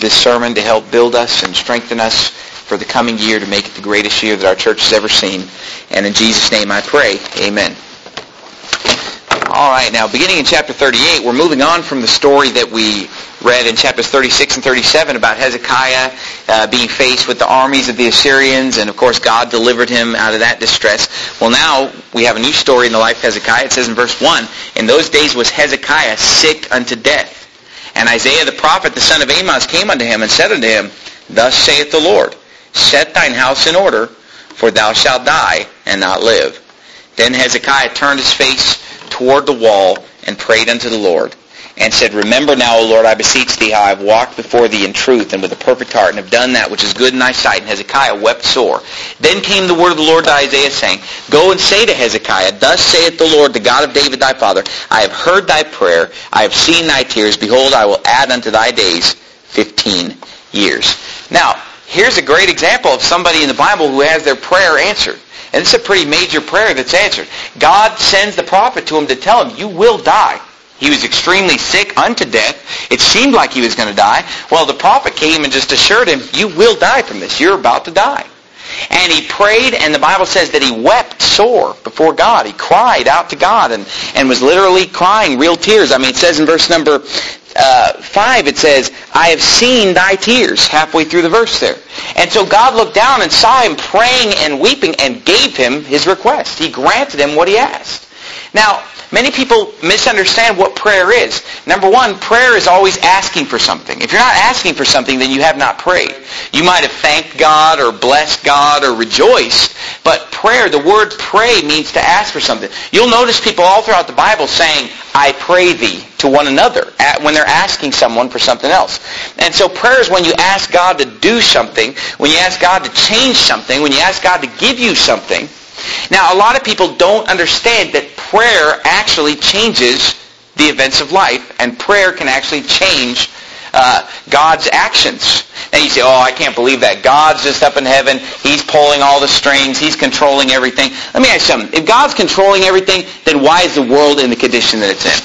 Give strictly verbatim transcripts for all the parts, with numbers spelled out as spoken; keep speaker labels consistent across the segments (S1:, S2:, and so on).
S1: this sermon to help build us and strengthen us for the coming year, to make it the greatest year that our church has ever seen. And in Jesus' name I pray, amen. All right, now beginning in chapter thirty-eight, we're moving on from the story that we read in chapters thirty-six and thirty-seven about Hezekiah uh, being faced with the armies of the Assyrians, and of course God delivered him out of that distress. Well, now we have a new story in the life of Hezekiah. It says in verse one, "In those days was Hezekiah sick unto death. And Isaiah the prophet, the son of Amoz, came unto him and said unto him, Thus saith the Lord, Set thine house in order, for thou shalt die and not live. Then Hezekiah turned his face toward the wall and prayed unto the Lord, and said, Remember now, O Lord, I beseech thee, how I have walked before thee in truth and with a perfect heart, and have done that which is good in thy sight. And Hezekiah wept sore. Then came the word of the Lord to Isaiah, saying, Go and say to Hezekiah, Thus saith the Lord, the God of David thy father, I have heard thy prayer, I have seen thy tears. Behold, I will add unto thy days fifteen years. Now, here's a great example of somebody in the Bible who has their prayer answered. And it's a pretty major prayer that's answered. God sends the prophet to him to tell him, you will die. He was extremely sick unto death. It seemed like he was going to die. Well, the prophet came and just assured him, you will die from this. You're about to die. And he prayed, and the Bible says that he wept sore before God. He cried out to God and, and was literally crying real tears. I mean, it says in verse number uh, five, it says, I have seen thy tears, halfway through the verse there. And so God looked down and saw him praying and weeping and gave him his request. He granted him what he asked. Now, many people misunderstand what prayer is. Number one, prayer is always asking for something. If you're not asking for something, then you have not prayed. You might have thanked God or blessed God or rejoiced, but prayer, the word pray means to ask for something. You'll notice people all throughout the Bible saying, I pray thee, to one another when they're asking someone for something else. And so prayer is when you ask God to do something, when you ask God to change something, when you ask God to give you something. Now, a lot of people don't understand that prayer actually changes the events of life, and prayer can actually change uh, God's actions. Now you say, oh, I can't believe that. God's just up in heaven. He's pulling all the strings. He's controlling everything. Let me ask you something. If God's controlling everything, then why is the world in the condition that it's in?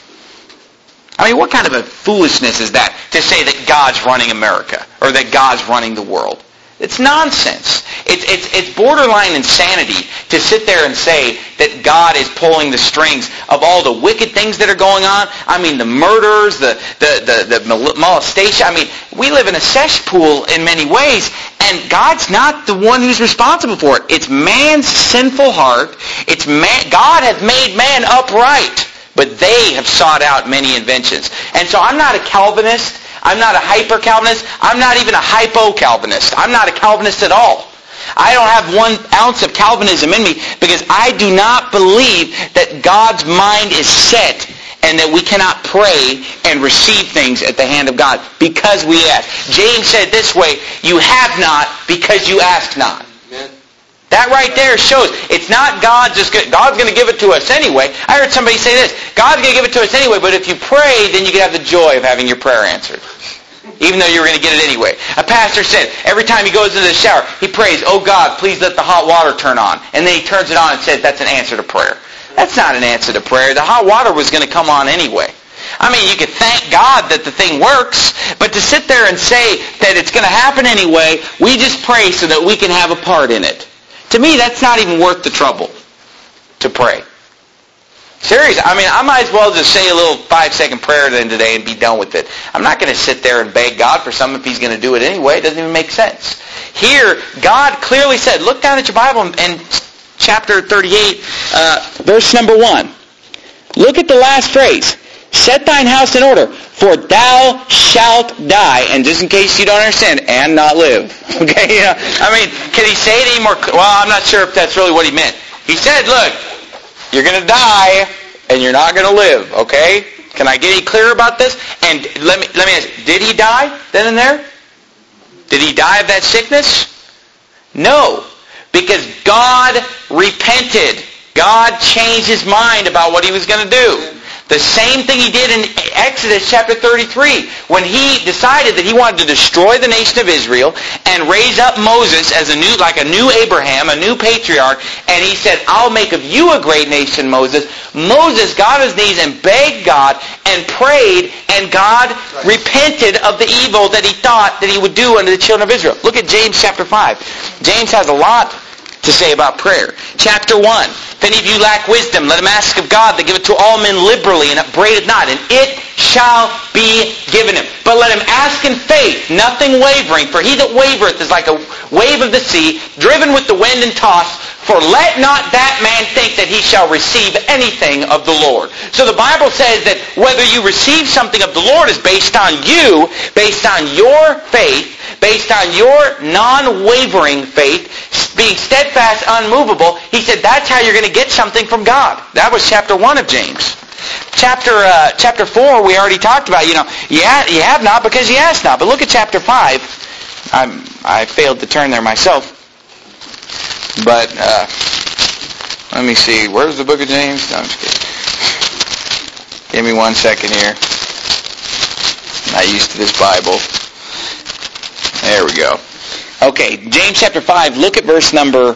S1: I mean, what kind of a foolishness is that to say that God's running America or that God's running the world? It's nonsense. It's, it's, it's borderline insanity to sit there and say that God is pulling the strings of all the wicked things that are going on. I mean, the murders, the, the, the, the molestation. I mean, we live in a cesspool in many ways, and God's not the one who's responsible for it. It's man's sinful heart. It's man, God has made man upright, but they have sought out many inventions. And so I'm not a Calvinist. I'm not a hyper-Calvinist. I'm not even a hypo-Calvinist. I'm not a Calvinist at all. I don't have one ounce of Calvinism in me because I do not believe that God's mind is set and that we cannot pray and receive things at the hand of God because we ask. James said this way, you have not because you ask not. That right there shows it's not God just get, God's going to give it to us anyway. I heard somebody say this, God's going to give it to us anyway, but if you pray, then you can have the joy of having your prayer answered. Even though you were going to get it anyway. A pastor said every time he goes into the shower, he prays, oh God, please let the hot water turn on. And then he turns it on and says that's an answer to prayer. That's not an answer to prayer. The hot water was going to come on anyway. I mean, you could thank God that the thing works, but to sit there and say that it's going to happen anyway, we just pray so that we can have a part in it. To me, that's not even worth the trouble to pray. Seriously, I mean, I might as well just say a little five-second prayer then today and be done with it. I'm not going to sit there and beg God for something if He's going to do it anyway. It doesn't even make sense. Here, God clearly said, look down at your Bible in chapter thirty-eight, uh, verse number one. Look at the last phrase. Set thine house in order, for thou shalt die. And just in case you don't understand, and not live. Okay? You know, I mean, can he say it any more? Well, I'm not sure if that's really what he meant. He said, look, you're going to die, and you're not going to live. Okay? Can I get any clearer about this? And let me let me ask you, did he die then and there? Did he die of that sickness? No. Because God repented. God changed his mind about what he was going to do. The same thing he did in Exodus chapter thirty-three when he decided that he wanted to destroy the nation of Israel and raise up Moses as a new, like a new Abraham, a new patriarch. And he said, I'll make of you a great nation, Moses. Moses got on his knees and begged God and prayed, and God repented of the evil that he thought that he would do unto the children of Israel. Look at James chapter five. James has a lot to say about prayer. Chapter one. If any of you lack wisdom, let him ask of God that giveth to all men liberally and upbraideth not, and it shall be given him. But let him ask in faith, nothing wavering. For he that wavereth is like a wave of the sea, driven with the wind and tossed. For let not that man think that he shall receive anything of the Lord. So the Bible says that whether you receive something of the Lord is based on you, based on your faith, based on your non-wavering faith, being steadfast, unmovable. He said that's how you're going to get something from God. That was chapter one of James. Chapter uh, chapter four we already talked about. You know, you, ha- you have not because you ask not. But look at chapter five. I'm, I failed to turn there myself. But uh, let me see. Where's the book of James? No, I'm just kidding. Give me one second here. I'm not used to this Bible. There we go. Okay, James chapter five, look at verse number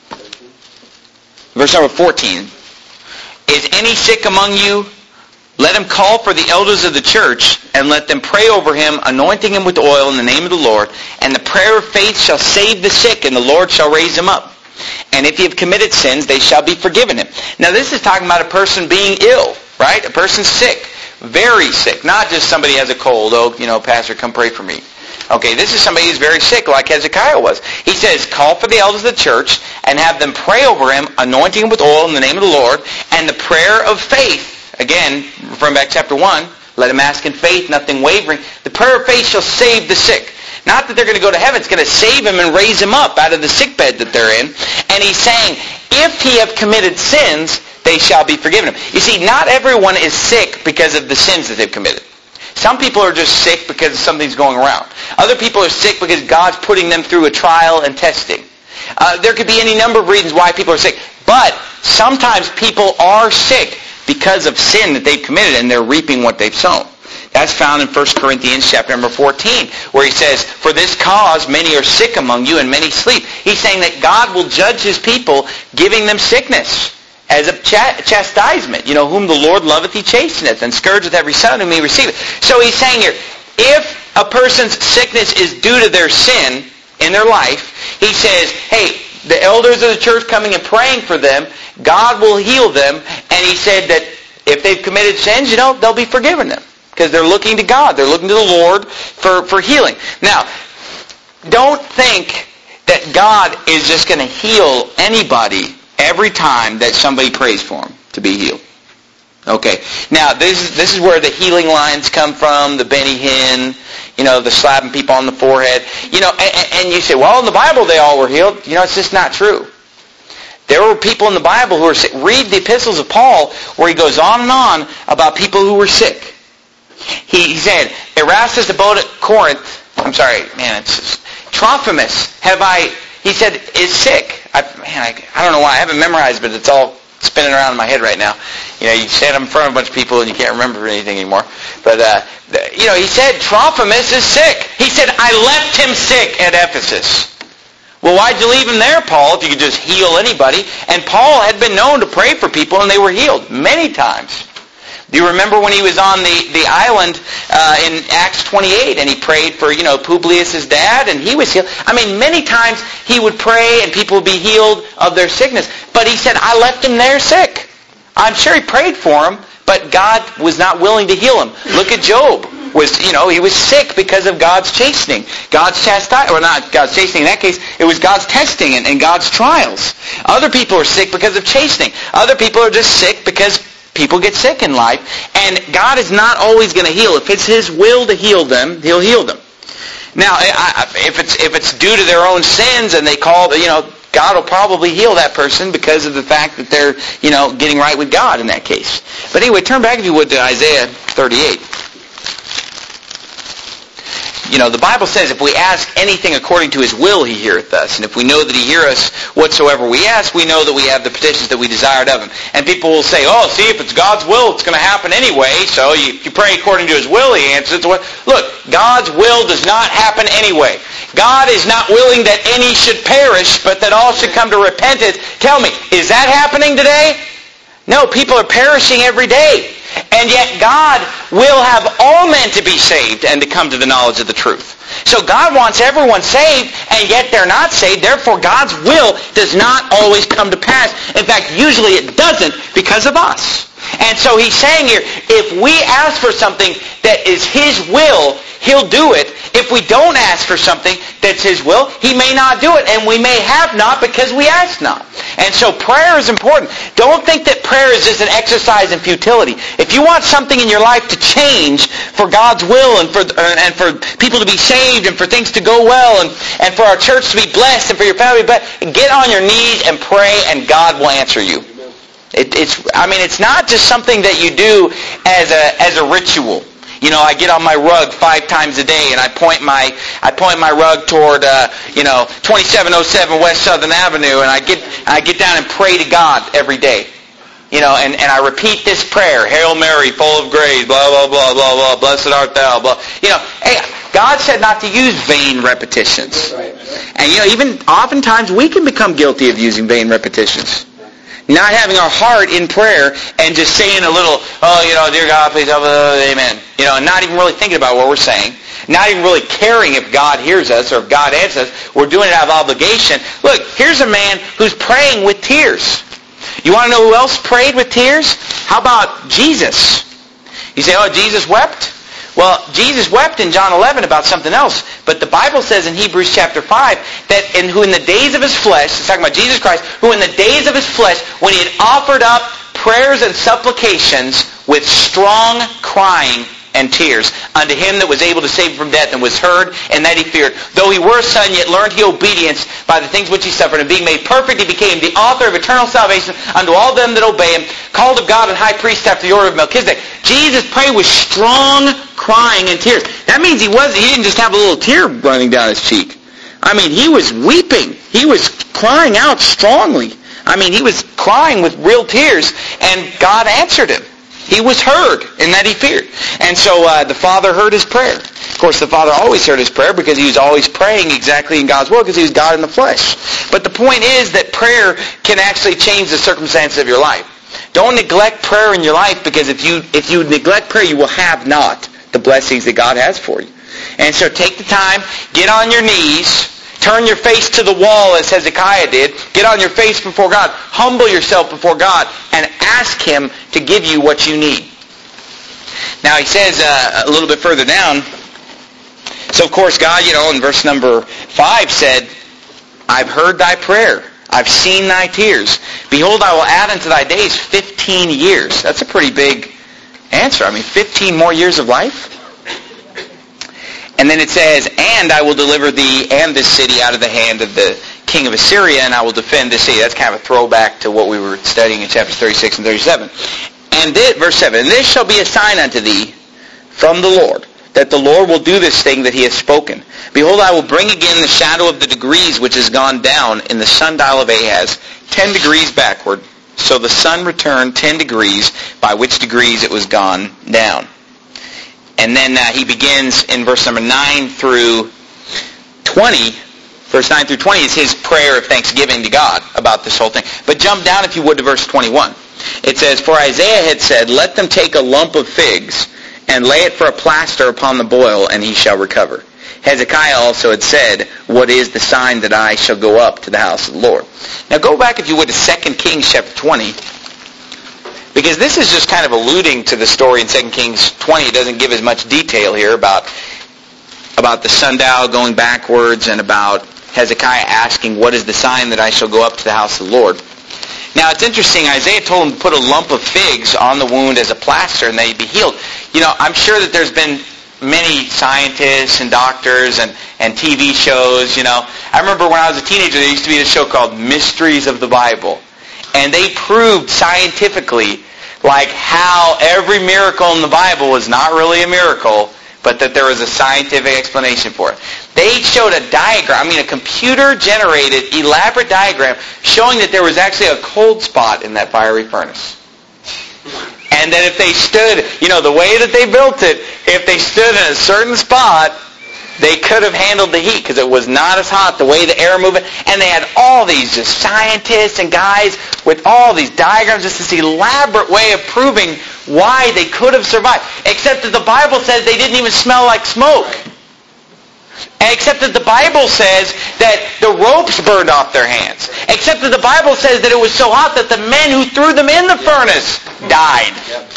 S1: verse number fourteen. Is any sick among you? Let him call for the elders of the church, and let them pray over him, anointing him with oil in the name of the Lord. And the prayer of faith shall save the sick, and the Lord shall raise him up. And if he have committed sins, they shall be forgiven him. Now this is talking about a person being ill, right? A person sick, very sick. Not just somebody has a cold. Oh, you know, Pastor, come pray for me. Okay, this is somebody who's very sick, like Hezekiah was. He says, call for the elders of the church and have them pray over him, anointing him with oil in the name of the Lord, and the prayer of faith, again, referring back to chapter one, let him ask in faith, nothing wavering. The prayer of faith shall save the sick. Not that they're going to go to heaven, it's going to save him and raise him up out of the sick bed that they're in. And he's saying, if he have committed sins, they shall be forgiven him. You see, not everyone is sick because of the sins that they've committed. Some people are just sick because something's going around. Other people are sick because God's putting them through a trial and testing. Uh, there could be any number of reasons why people are sick. But sometimes people are sick because of sin that they've committed, and they're reaping what they've sown. That's found in First Corinthians chapter number fourteen, where he says, for this cause many are sick among you, and many sleep. He's saying that God will judge his people, giving them sickness as a ch- chastisement. You know, whom the Lord loveth he chasteneth, and scourgeth every son whom he receiveth. So he's saying here, if a person's sickness is due to their sin in their life, he says, hey, the elders of the church coming and praying for them, God will heal them. And he said that if they've committed sins, you know, they'll be forgiven them. Because they're looking to God. They're looking to the Lord for, for healing. Now, don't think that God is just going to heal anybody every time that somebody prays for him to be healed. Okay. Now, this is this is where the healing lines come from, the Benny Hinn, you know, the slapping people on the forehead. You know, and, and you say, well, in the Bible they all were healed. You know, it's just not true. There were people in the Bible who were sick. Read the epistles of Paul, where he goes on and on about people who were sick. He, he said, Erastus abode at Corinth. I'm sorry, man, it's just, Trophimus, have I, he said, is sick. I, man, I, I don't know why. I haven't memorized, but it's all spinning around in my head right now. You know, you stand up in front of a bunch of people and you can't remember anything anymore. But, uh, the, you know, he said, Trophimus is sick. He said, I left him sick at Ephesus. Well, why'd you leave him there, Paul, if you could just heal anybody? And Paul had been known to pray for people and they were healed many times. Do you remember when he was on the, the island uh, in Acts twenty-eight and he prayed for, you know, Publius' dad and he was healed? I mean, many times he would pray and people would be healed of their sickness. But he said, I left him there sick. I'm sure he prayed for him, but God was not willing to heal him. Look at Job. Was, you know, he was sick because of God's chastening. God's chastising, or not God's chastening in that case, it was God's testing and, and God's trials. Other people are sick because of chastening. Other people are just sick because people get sick in life, and God is not always going to heal. If it's his will to heal them, he'll heal them. Now, if it's if it's due to their own sins and they call, you know, God will probably heal that person because of the fact that they're, you know, getting right with God in that case. But anyway, turn back, if you would, to Isaiah thirty-eight. you know, the Bible says if we ask anything according to His will, He heareth us. And if we know that He heareth us whatsoever we ask, we know that we have the petitions that we desired of Him. And people will say, oh, see, if it's God's will, it's going to happen anyway. So you, if you pray according to His will, He answers it. Look, God's will does not happen anyway. God is not willing that any should perish, but that all should come to repentance. Tell me, is that happening today? No, people are perishing every day. And yet God will have all men to be saved and to come to the knowledge of the truth. So God wants everyone saved, and yet they're not saved. Therefore, God's will does not always come to pass. In fact, usually it doesn't because of us. And so He's saying here, if we ask for something that is His will, He'll do it. If we don't ask for something that's His will, He may not do it. And we may have not because we ask not. And so prayer is important. Don't think that prayer is just an exercise in futility. If you want something in your life to change for God's will and for and for people to be saved and for things to go well and, and for our church to be blessed and for your family to be blessed, get on your knees and pray and God will answer you. It, it's I mean, it's not just something that you do as a as a ritual. You know, I get on my rug five times a day, and I point my I point my rug toward uh, you know twenty-seven oh seven West Southern Avenue, and I get I get down and pray to God every day. You know, and, and I repeat this prayer: Hail Mary, full of grace, blah blah blah blah blah, blessed art thou, blah. You know, hey, God said not to use vain repetitions, and you know, even oftentimes we can become guilty of using vain repetitions. Not having our heart in prayer and just saying a little, oh, you know, dear God, please help us, amen. You know, and not even really thinking about what we're saying. Not even really caring if God hears us or if God answers us. We're doing it out of obligation. Look, here's a man who's praying with tears. You want to know who else prayed with tears? How about Jesus? You say, oh, Jesus wept? Well, Jesus wept in John eleven about something else. But the Bible says in Hebrews chapter five that in who in the days of His flesh, it's talking about Jesus Christ, who in the days of His flesh, when He had offered up prayers and supplications with strong crying and tears unto Him that was able to save him from death and was heard and that He feared. Though He were a son, yet learned He obedience by the things which He suffered. And being made perfect, He became the author of eternal salvation unto all them that obey Him, called of God and high priest after the order of Melchizedek. Jesus prayed with strong crying and tears. That means He wasn't, He didn't just have a little tear running down His cheek. I mean, He was weeping. He was crying out strongly. I mean, He was crying with real tears, and God answered Him. He was heard in that He feared. And so uh, the Father heard His prayer. Of course, the Father always heard His prayer because He was always praying exactly in God's will because He was God in the flesh. But the point is that prayer can actually change the circumstances of your life. Don't neglect prayer in your life because if you if you neglect prayer, you will have not the blessings that God has for you. And so take the time, get on your knees, turn your face to the wall as Hezekiah did. Get on your face before God. Humble yourself before God and ask Him to give you what you need. Now he says uh, a little bit further down, so of course God, you know, in verse number five said, I've heard thy prayer. I've seen thy tears. Behold, I will add unto thy days fifteen years. That's a pretty big answer. I mean, fifteen more years of life? And then it says, and I will deliver thee and this city out of the hand of the king of Assyria, and I will defend this city. That's kind of a throwback to what we were studying in chapters thirty-six and thirty-seven. And this, verse seven, and this shall be a sign unto thee from the Lord, that the Lord will do this thing that He has spoken. Behold, I will bring again the shadow of the degrees which is gone down in the sundial of Ahaz, ten degrees backward. So the sun returned ten degrees, by which degrees it was gone down. And then uh, he begins in verse number nine through twenty. Verse nine through twenty is his prayer of thanksgiving to God about this whole thing. But jump down, if you would, to verse twenty-one. It says, for Isaiah had said, let them take a lump of figs and lay it for a plaster upon the boil, and he shall recover. Hezekiah also had said, what is the sign that I shall go up to the house of the Lord? Now go back, if you would, to Second Kings chapter twenty. Because this is just kind of alluding to the story in Second Kings twenty. It doesn't give as much detail here about, about the sundial going backwards and about Hezekiah asking, what is the sign that I shall go up to the house of the Lord? Now it's interesting, Isaiah told him to put a lump of figs on the wound as a plaster and they'd be healed. You know, I'm sure that there's been many scientists and doctors and, and T V shows, you know. I remember when I was a teenager, there used to be a show called Mysteries of the Bible. And they proved scientifically like how every miracle in the Bible was not really a miracle, but that there was a scientific explanation for it. They showed a diagram, I mean a computer-generated, elaborate diagram, showing that there was actually a cold spot in that fiery furnace. And that if they stood, you know, the way that they built it, if they stood in a certain spot, they could have handled the heat because it was not as hot, the way the air moved. And they had all these just scientists and guys with all these diagrams, just this elaborate way of proving why they could have survived. Except that the Bible says they didn't even smell like smoke. And except that the Bible says that the ropes burned off their hands. Except that the Bible says that it was so hot that the men who threw them in the furnace died.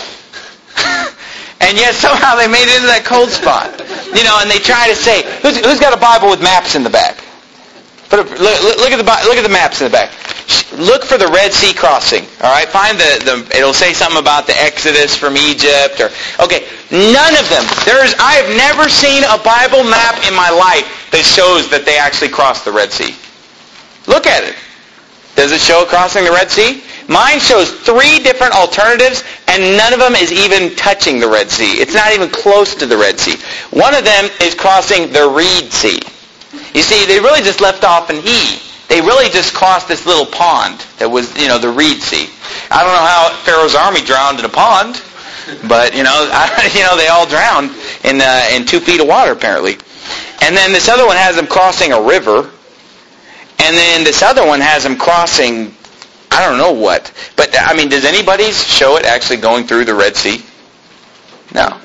S1: And yet somehow they made it into that cold spot. You know, and they try to say, who's, who's got a Bible with maps in the back? Put a, look, look at the look at the maps in the back. Look for the Red Sea crossing. All right, find the, the it'll say something about the Exodus from Egypt or okay. None of them. There's I have never seen a Bible map in my life that shows that they actually crossed the Red Sea. Look at it. Does it show crossing the Red Sea? Mine shows three different alternatives, and none of them is even touching the Red Sea. It's not even close to the Red Sea. One of them is crossing the Reed Sea. You see, they really just left off an E. They really just crossed this little pond that was, you know, the Reed Sea. I don't know how Pharaoh's army drowned in a pond, but, you know, I, you know, they all drowned in uh, in two feet of water, apparently. And then this other one has them crossing a river. And then this other one has them crossing, I don't know what. But, I mean, does anybody show it actually going through the Red Sea? No.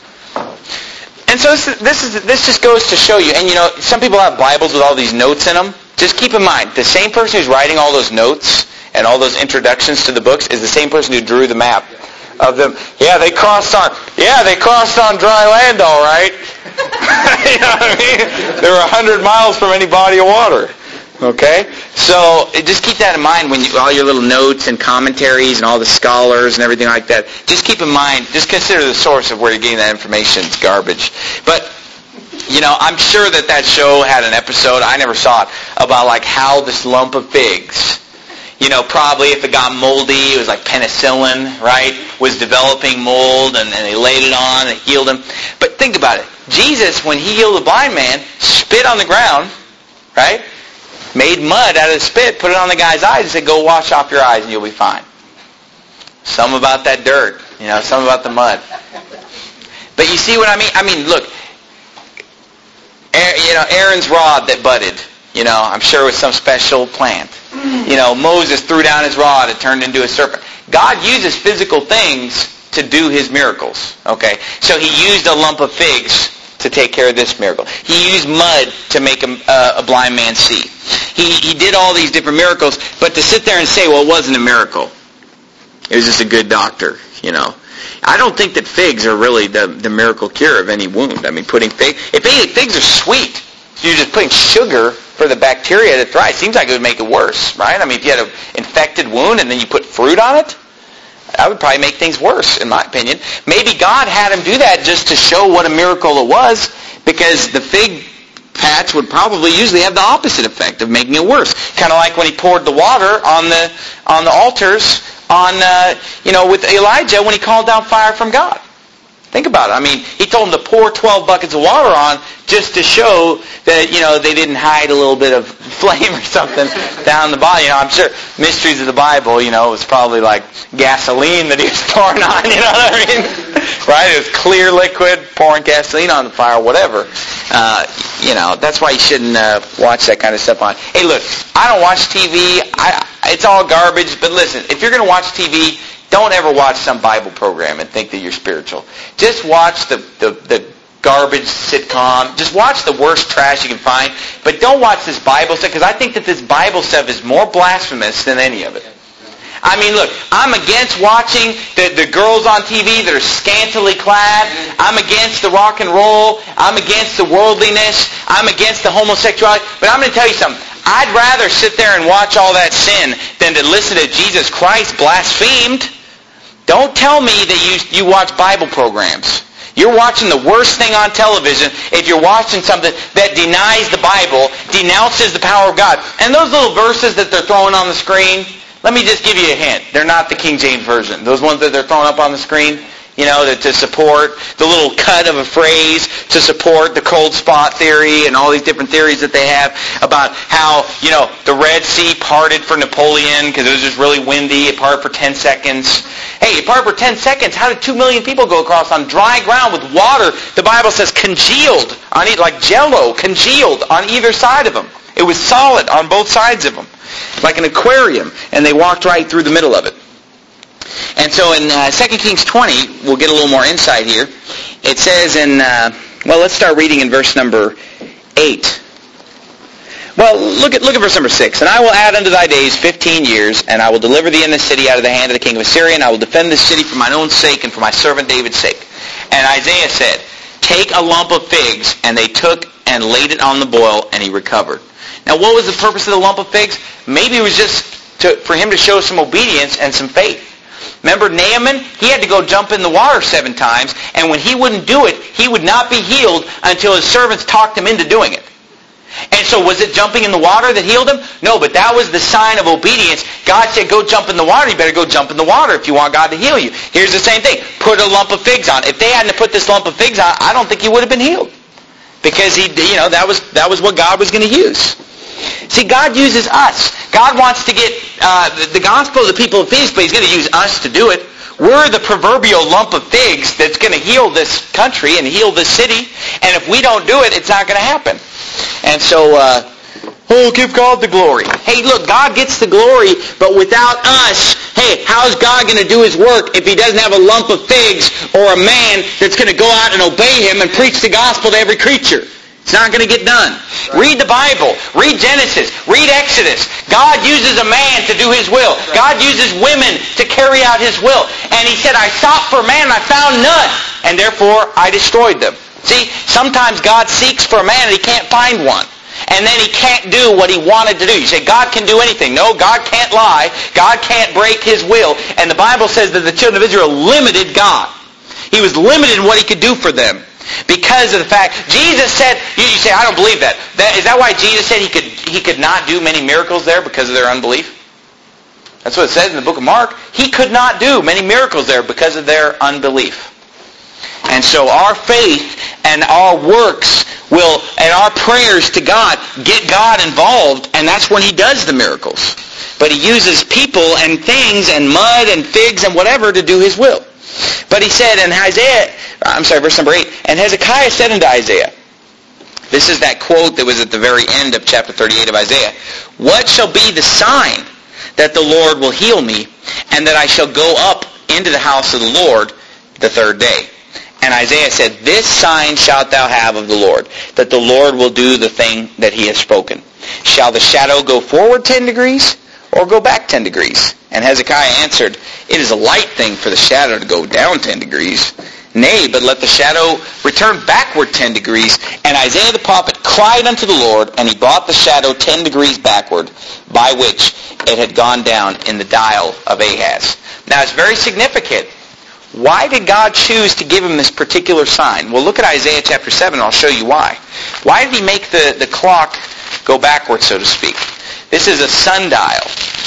S1: And so this, this is this just goes to show you, and you know, some people have Bibles with all these notes in them. Just keep in mind, the same person who's writing all those notes and all those introductions to the books is the same person who drew the map of them. Yeah, they crossed on, yeah, they crossed on dry land, all right. You know what I mean? They were a hundred miles from any body of water. Okay? So just keep that in mind when you, all your little notes and commentaries and all the scholars and everything like that. Just keep in mind, just consider the source of where you're getting that information. It's garbage. But, you know, I'm sure that that show had an episode, I never saw it, about like how this lump of figs, you know, probably if it got moldy, it was like penicillin, right, was developing mold and, and they laid it on and it healed him. But think about it. Jesus, when he healed the blind man, spit on the ground, right? Made mud out of the spit, put it on the guy's eyes, and said, go wash off your eyes and you'll be fine. Some about that dirt, you know, some about the mud. But you see what I mean? I mean, look, you know, Aaron's rod that budded, you know, I'm sure it was some special plant. You know, Moses threw down his rod, it turned into a serpent. God uses physical things to do his miracles, okay? So he used a lump of figs to take care of this miracle. He used mud to make a, uh, a blind man see. He he did all these different miracles, but to sit there and say, well, it wasn't a miracle. It was just a good doctor, you know. I don't think that figs are really the, the miracle cure of any wound. I mean, putting figs, if anything, figs are sweet. You're just putting sugar for the bacteria to thrive. Seems like it would make it worse, right? I mean, if you had an infected wound and then you put fruit on it, that would probably make things worse, in my opinion. Maybe God had him do that just to show what a miracle it was, because the fig patch would probably usually have the opposite effect of making it worse. Kind of like when he poured the water on the on the altars on uh, you know with Elijah when he called down fire from God. Think about it. I mean, he told them to pour twelve buckets of water on just to show that, you know, they didn't hide a little bit of flame or something down the bottom. You know, I'm sure mysteries of the Bible, you know, it was probably like gasoline that he was pouring on, you know what I mean? Right? It was clear liquid, pouring gasoline on the fire, whatever. Uh, you know, that's why you shouldn't uh, watch that kind of stuff on. Hey, look, I don't watch T V. I, it's all garbage. But listen, if you're going to watch T V, don't ever watch some Bible program and think that you're spiritual. Just watch the, the, the garbage sitcom. Just watch the worst trash you can find. But don't watch this Bible stuff, because I think that this Bible stuff is more blasphemous than any of it. I mean, look, I'm against watching the, the girls on T V that are scantily clad. I'm against the rock and roll. I'm against the worldliness. I'm against the homosexuality. But I'm going to tell you something. I'd rather sit there and watch all that sin than to listen to Jesus Christ blasphemed. Don't tell me that you you watch Bible programs. You're watching the worst thing on television if you're watching something that denies the Bible, denounces the power of God. And those little verses that they're throwing on the screen, let me just give you a hint. They're not the King James Version. Those ones that they're throwing up on the screen, you know, to, to support the little cut of a phrase to support the cold spot theory and all these different theories that they have about how, you know, the Red Sea parted for Napoleon because it was just really windy. It parted for ten seconds. Hey, it parted for ten seconds. How did two million people go across on dry ground with water, the Bible says, congealed, on e- like Jell-O, congealed on either side of them? It was solid on both sides of them, like an aquarium, and they walked right through the middle of it. And so in uh, Second Kings twenty, we'll get a little more insight here. It says in, uh, well, let's start reading in verse number eight. Well, look at look at verse number six. And I will add unto thy days fifteen years, and I will deliver thee in the city out of the hand of the king of Assyria, and I will defend this city for mine own sake and for my servant David's sake. And Isaiah said, take a lump of figs, and they took and laid it on the boil, and he recovered. Now, what was the purpose of the lump of figs? Maybe it was just to, for him to show some obedience and some faith. Remember Naaman? He had to go jump in the water seven times, and when he wouldn't do it, he would not be healed until his servants talked him into doing it. And so was it jumping in the water that healed him? No, but that was the sign of obedience. God said, go jump in the water. You better go jump in the water if you want God to heal you. Here's the same thing. Put a lump of figs on. If they hadn't put this lump of figs on, I don't think he would have been healed. Because he, you know, that was that was what God was going to use. See, God uses us. God wants to get uh, the, the gospel to the people of figs, but he's going to use us to do it. We're the proverbial lump of figs that's going to heal this country and heal this city. And if we don't do it, it's not going to happen. And so, uh, oh, give God the glory. Hey, look, God gets the glory, but without us, hey, how's God going to do his work if he doesn't have a lump of figs or a man that's going to go out and obey him and preach the gospel to every creature? It's not going to get done. Read the Bible. Read Genesis. Read Exodus. God uses a man to do his will. God uses women to carry out his will. And he said, I sought for a man and I found none, and therefore I destroyed them. See, sometimes God seeks for a man and he can't find one. And then he can't do what he wanted to do. You say, God can do anything. No, God can't lie. God can't break his will. And the Bible says that the children of Israel limited God. He was limited in what he could do for them. Because of the fact, Jesus said, you, you say, I don't believe that. that. Is that why Jesus said he could he could not do many miracles there because of their unbelief? That's what it says in the book of Mark. He could not do many miracles there because of their unbelief. And so our faith and our works will, and our prayers to God, get God involved, and that's when he does the miracles. But he uses people and things and mud and figs and whatever to do his will. But he said in Isaiah, I'm sorry, verse number eight, and Hezekiah said unto Isaiah, this is that quote that was at the very end of chapter thirty-eight of Isaiah, what shall be the sign that the Lord will heal me, and that I shall go up into the house of the Lord the third day? And Isaiah said, this sign shalt thou have of the Lord, that the Lord will do the thing that he has spoken. Shall the shadow go forward ten degrees, or go back ten degrees? And Hezekiah answered, it is a light thing for the shadow to go down ten degrees. Nay, but let the shadow return backward ten degrees. And Isaiah the prophet cried unto the Lord, and he brought the shadow ten degrees backward, by which it had gone down in the dial of Ahaz. Now it's very significant. Why did God choose to give him this particular sign? Well, look at Isaiah chapter seven, and I'll show you why. Why did he make the, the clock go backwards, so to speak? This is a sundial.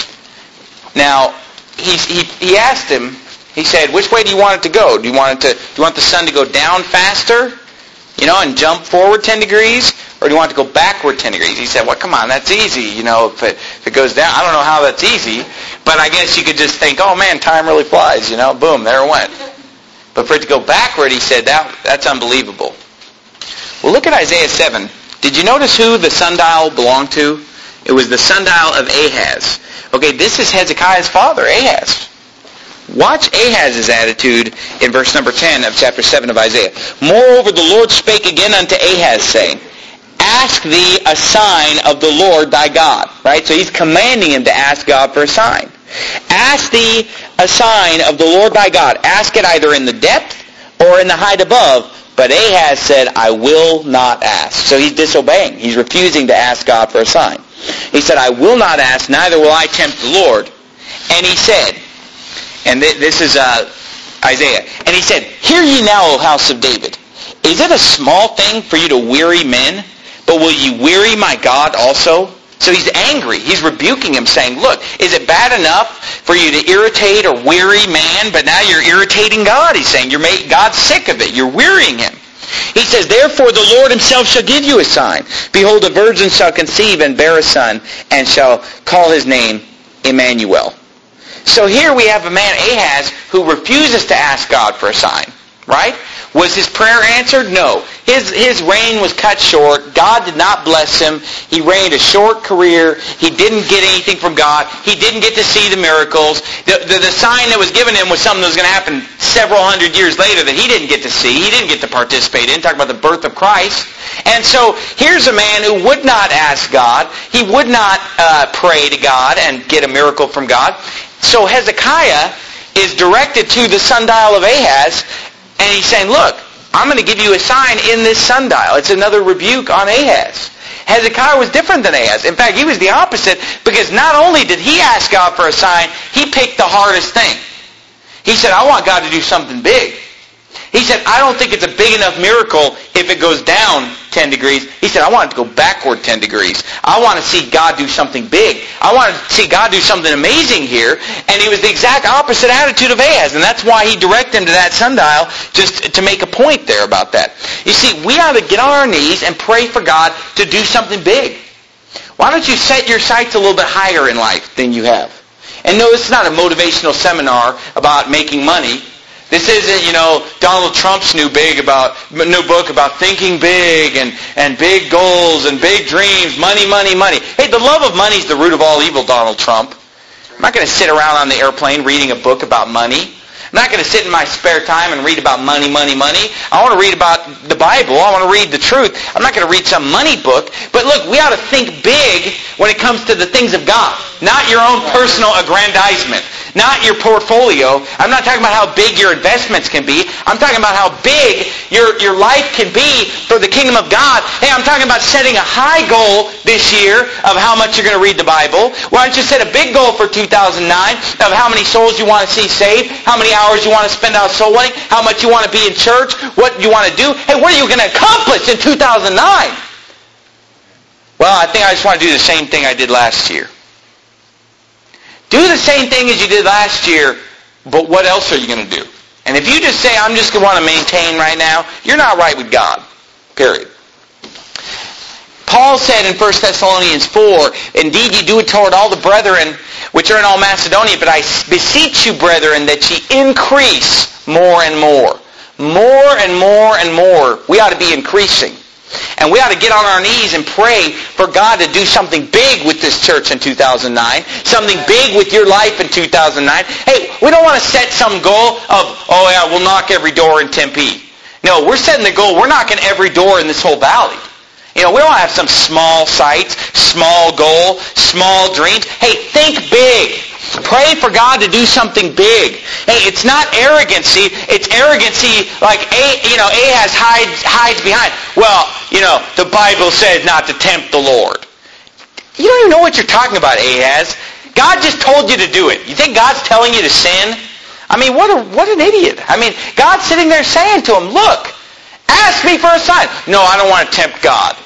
S1: Now, he, he, he asked him, he said, which way do you want it to go? Do you want it to? Do you want the sun to go down faster, you know, and jump forward ten degrees? Or do you want it to go backward ten degrees? He said, well, come on, that's easy. You know, if it, if it goes down, I don't know how that's easy. But I guess you could just think, oh, man, time really flies. You know, boom, there it went. But for it to go backward, he said, that that's unbelievable. Well, look at Isaiah seven. Did you notice who the sundial belonged to? It was the sundial of Ahaz. Okay, this is Hezekiah's father, Ahaz. Watch Ahaz's attitude in verse number ten of chapter seven of Isaiah. Moreover, the Lord spake again unto Ahaz, saying, ask thee a sign of the Lord thy God. Right? So he's commanding him to ask God for a sign. Ask thee a sign of the Lord thy God. Ask it either in the depth or in the height above. But Ahaz said, I will not ask. So he's disobeying. He's refusing to ask God for a sign. He said, I will not ask, neither will I tempt the Lord. And he said, and th- this is uh, Isaiah, and he said, hear ye now, O house of David. Is it a small thing for you to weary men? But will ye weary my God also? So he's angry. He's rebuking him, saying, look, is it bad enough for you to irritate or weary man, but now you're irritating God? He's saying, you're made, God's sick of it. You're wearying him. He says, therefore the Lord himself shall give you a sign. Behold, a virgin shall conceive and bear a son, and shall call his name Emmanuel. So here we have a man, Ahaz, who refuses to ask God for a sign. Right? Was his prayer answered? No. His his reign was cut short. God did not bless him. He reigned a short career. He didn't get anything from God. He didn't get to see the miracles. The, the, the sign that was given him was something that was going to happen several hundred years later that he didn't get to see. He didn't get to participate in. Talk about the birth of Christ. And so here's a man who would not ask God. He would not uh, pray to God and get a miracle from God. So Hezekiah is directed to the sundial of Ahaz. And he's saying, look, I'm going to give you a sign in this sundial. It's another rebuke on Ahaz. Hezekiah was different than Ahaz. In fact, he was the opposite, because not only did he ask God for a sign, he picked the hardest thing. He said, I want God to do something big. He said, I don't think it's a big enough miracle if it goes down ten degrees. He said, I want it to go backward ten degrees. I want to see God do something big. I want to see God do something amazing here. And he was the exact opposite attitude of Ahaz. And that's why he directed him to that sundial, just to make a point there about that. You see, we ought to get on our knees and pray for God to do something big. Why don't you set your sights a little bit higher in life than you have? And no, this is not a motivational seminar about making money. This isn't, you know, Donald Trump's new big about new book about thinking big and, and big goals and big dreams, money, money, money. Hey, the love of money is the root of all evil, Donald Trump. I'm not going to sit around on the airplane reading a book about money. I'm not going to sit in my spare time and read about money, money, money. I want to read about the Bible. I want to read the truth. I'm not going to read some money book. But look, we ought to think big when it comes to the things of God. Not your own personal aggrandizement. Not your portfolio. I'm not talking about how big your investments can be. I'm talking about how big your, your life can be for the kingdom of God. Hey, I'm talking about setting a high goal this year of how much you're going to read the Bible. Why don't you set a big goal for two thousand nine of how many souls you want to see saved, how many hours you want to spend out soul winning, how much you want to be in church, what you want to do. Hey, what are you going to accomplish in two thousand nine? Well, I think I just want to do the same thing I did last year. Do the same thing as you did last year, but what else are you going to do? And if you just say, I'm just going to want to maintain right now, you're not right with God. Period. Paul said in First Thessalonians four, indeed you do it toward all the brethren which are in all Macedonia, but I beseech you, brethren, that ye increase more and more. More and more and more. We ought to be increasing. And we ought to get on our knees and pray for God to do something big with this church in two thousand nine. Something big with your life in two thousand nine. Hey, we don't want to set some goal of, oh yeah, we'll knock every door in Tempe. No, we're setting the goal, we're knocking every door in this whole valley. You know, we don't have some small sights, small goal, small dreams. Hey, think big. Pray for God to do something big. Hey, it's not arrogancy. It's arrogancy like, you know, Ahaz hides, hides behind. Well, you know, the Bible said not to tempt the Lord. You don't even know what you're talking about, Ahaz. God just told you to do it. You think God's telling you to sin? I mean, what a, what an idiot. I mean, God's sitting there saying to him, look, ask me for a sign. No, I don't want to tempt God.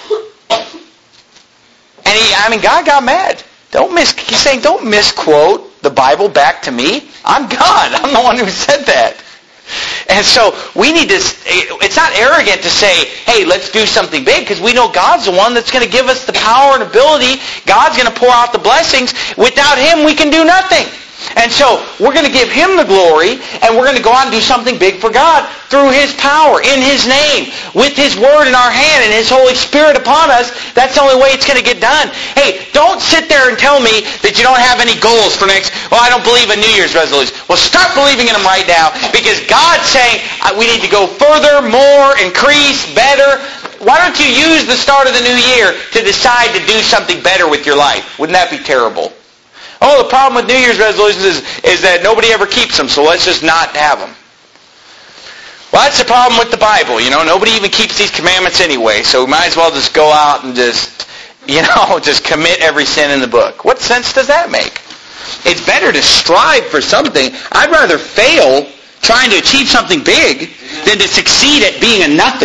S1: And he, I mean, God got mad. Don't mis, he's saying, don't misquote the Bible back to me. I'm God. I'm the one who said that. And so we need to, it's not arrogant to say, hey, let's do something big, because we know God's the one that's going to give us the power and ability. God's going to pour out the blessings. Without him, we can do nothing. And so we're going to give him the glory, and we're going to go out and do something big for God through his power, in his name, with his word in our hand and his Holy Spirit upon us. That's the only way it's going to get done. Hey, don't sit there and tell me that you don't have any goals for next, well, I don't believe in New Year's resolution. Well, start believing in them right now, because God's saying we need to go further, more, increase, better. Why don't you use the start of the new year to decide to do something better with your life? Wouldn't that be terrible? Oh, the problem with New Year's resolutions is, is that nobody ever keeps them, so let's just not have them. Well, that's the problem with the Bible. You know, nobody even keeps these commandments anyway, so we might as well just go out and just, you know, just commit every sin in the book. What sense does that make? It's better to strive for something. I'd rather fail trying to achieve something big than to succeed at being a nothing.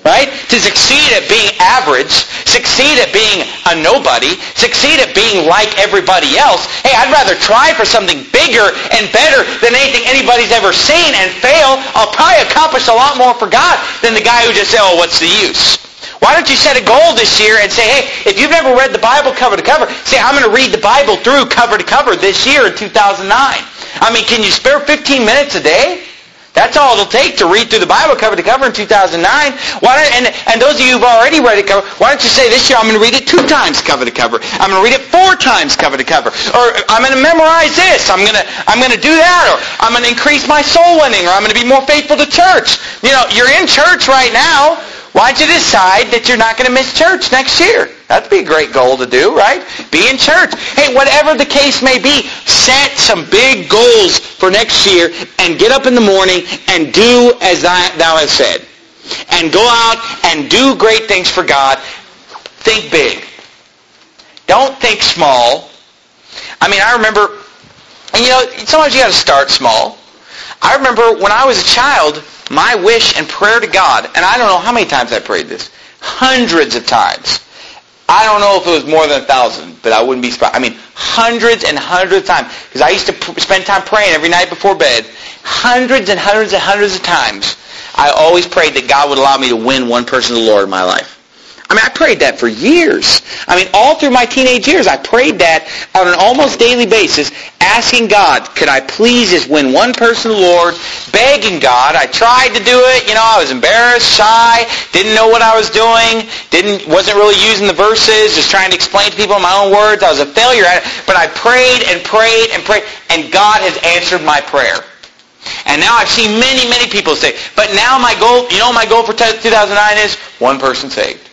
S1: right? To succeed at being average, succeed at being a nobody, succeed at being like everybody else. Hey, I'd rather try for something bigger and better than anything anybody's ever seen and fail. I'll probably accomplish a lot more for God than the guy who just said, oh, what's the use? Why don't you set a goal this year and say, hey, if you've never read the Bible cover to cover, say, I'm going to read the Bible through cover to cover this year in two thousand nine. I mean, can you spare fifteen minutes a day? That's all it'll take to read through the Bible cover to cover in two thousand nine. Why don't, and, and those of you who've already read it cover, why don't you say this year I'm going to read it two times cover to cover. I'm going to read it four times cover to cover. Or I'm going to memorize this. I'm going to I'm going to do that. Or I'm going to increase my soul winning. Or I'm going to be more faithful to church. You know, you're in church right now. Why'd you decide that you're not going to miss church next year? That'd be a great goal to do, right? Be in church. Hey, whatever the case may be, set some big goals for next year and get up in the morning and do as thou hast said. And go out and do great things for God. Think big. Don't think small. I mean, I remember, and you know, sometimes you got to start small. I remember when I was a child, my wish and prayer to God, and I don't know how many times I prayed this, hundreds of times. I don't know if it was more than a thousand, but I wouldn't be surprised. I mean, hundreds and hundreds of times, because I used to pr- spend time praying every night before bed. Hundreds and hundreds and hundreds of times, I always prayed that God would allow me to win one person to the Lord in my life. I mean, I prayed that for years. I mean, all through my teenage years, I prayed that on an almost daily basis, asking God, could I please just win one person to the Lord, begging God. I tried to do it. You know, I was embarrassed, shy, didn't know what I was doing, didn't wasn't really using the verses, just trying to explain to people in my own words. I was a failure at it. But I prayed and prayed and prayed, and God has answered my prayer. And now I've seen many, many people say, but now my goal, you know what my goal for two thousand nine is? One person saved.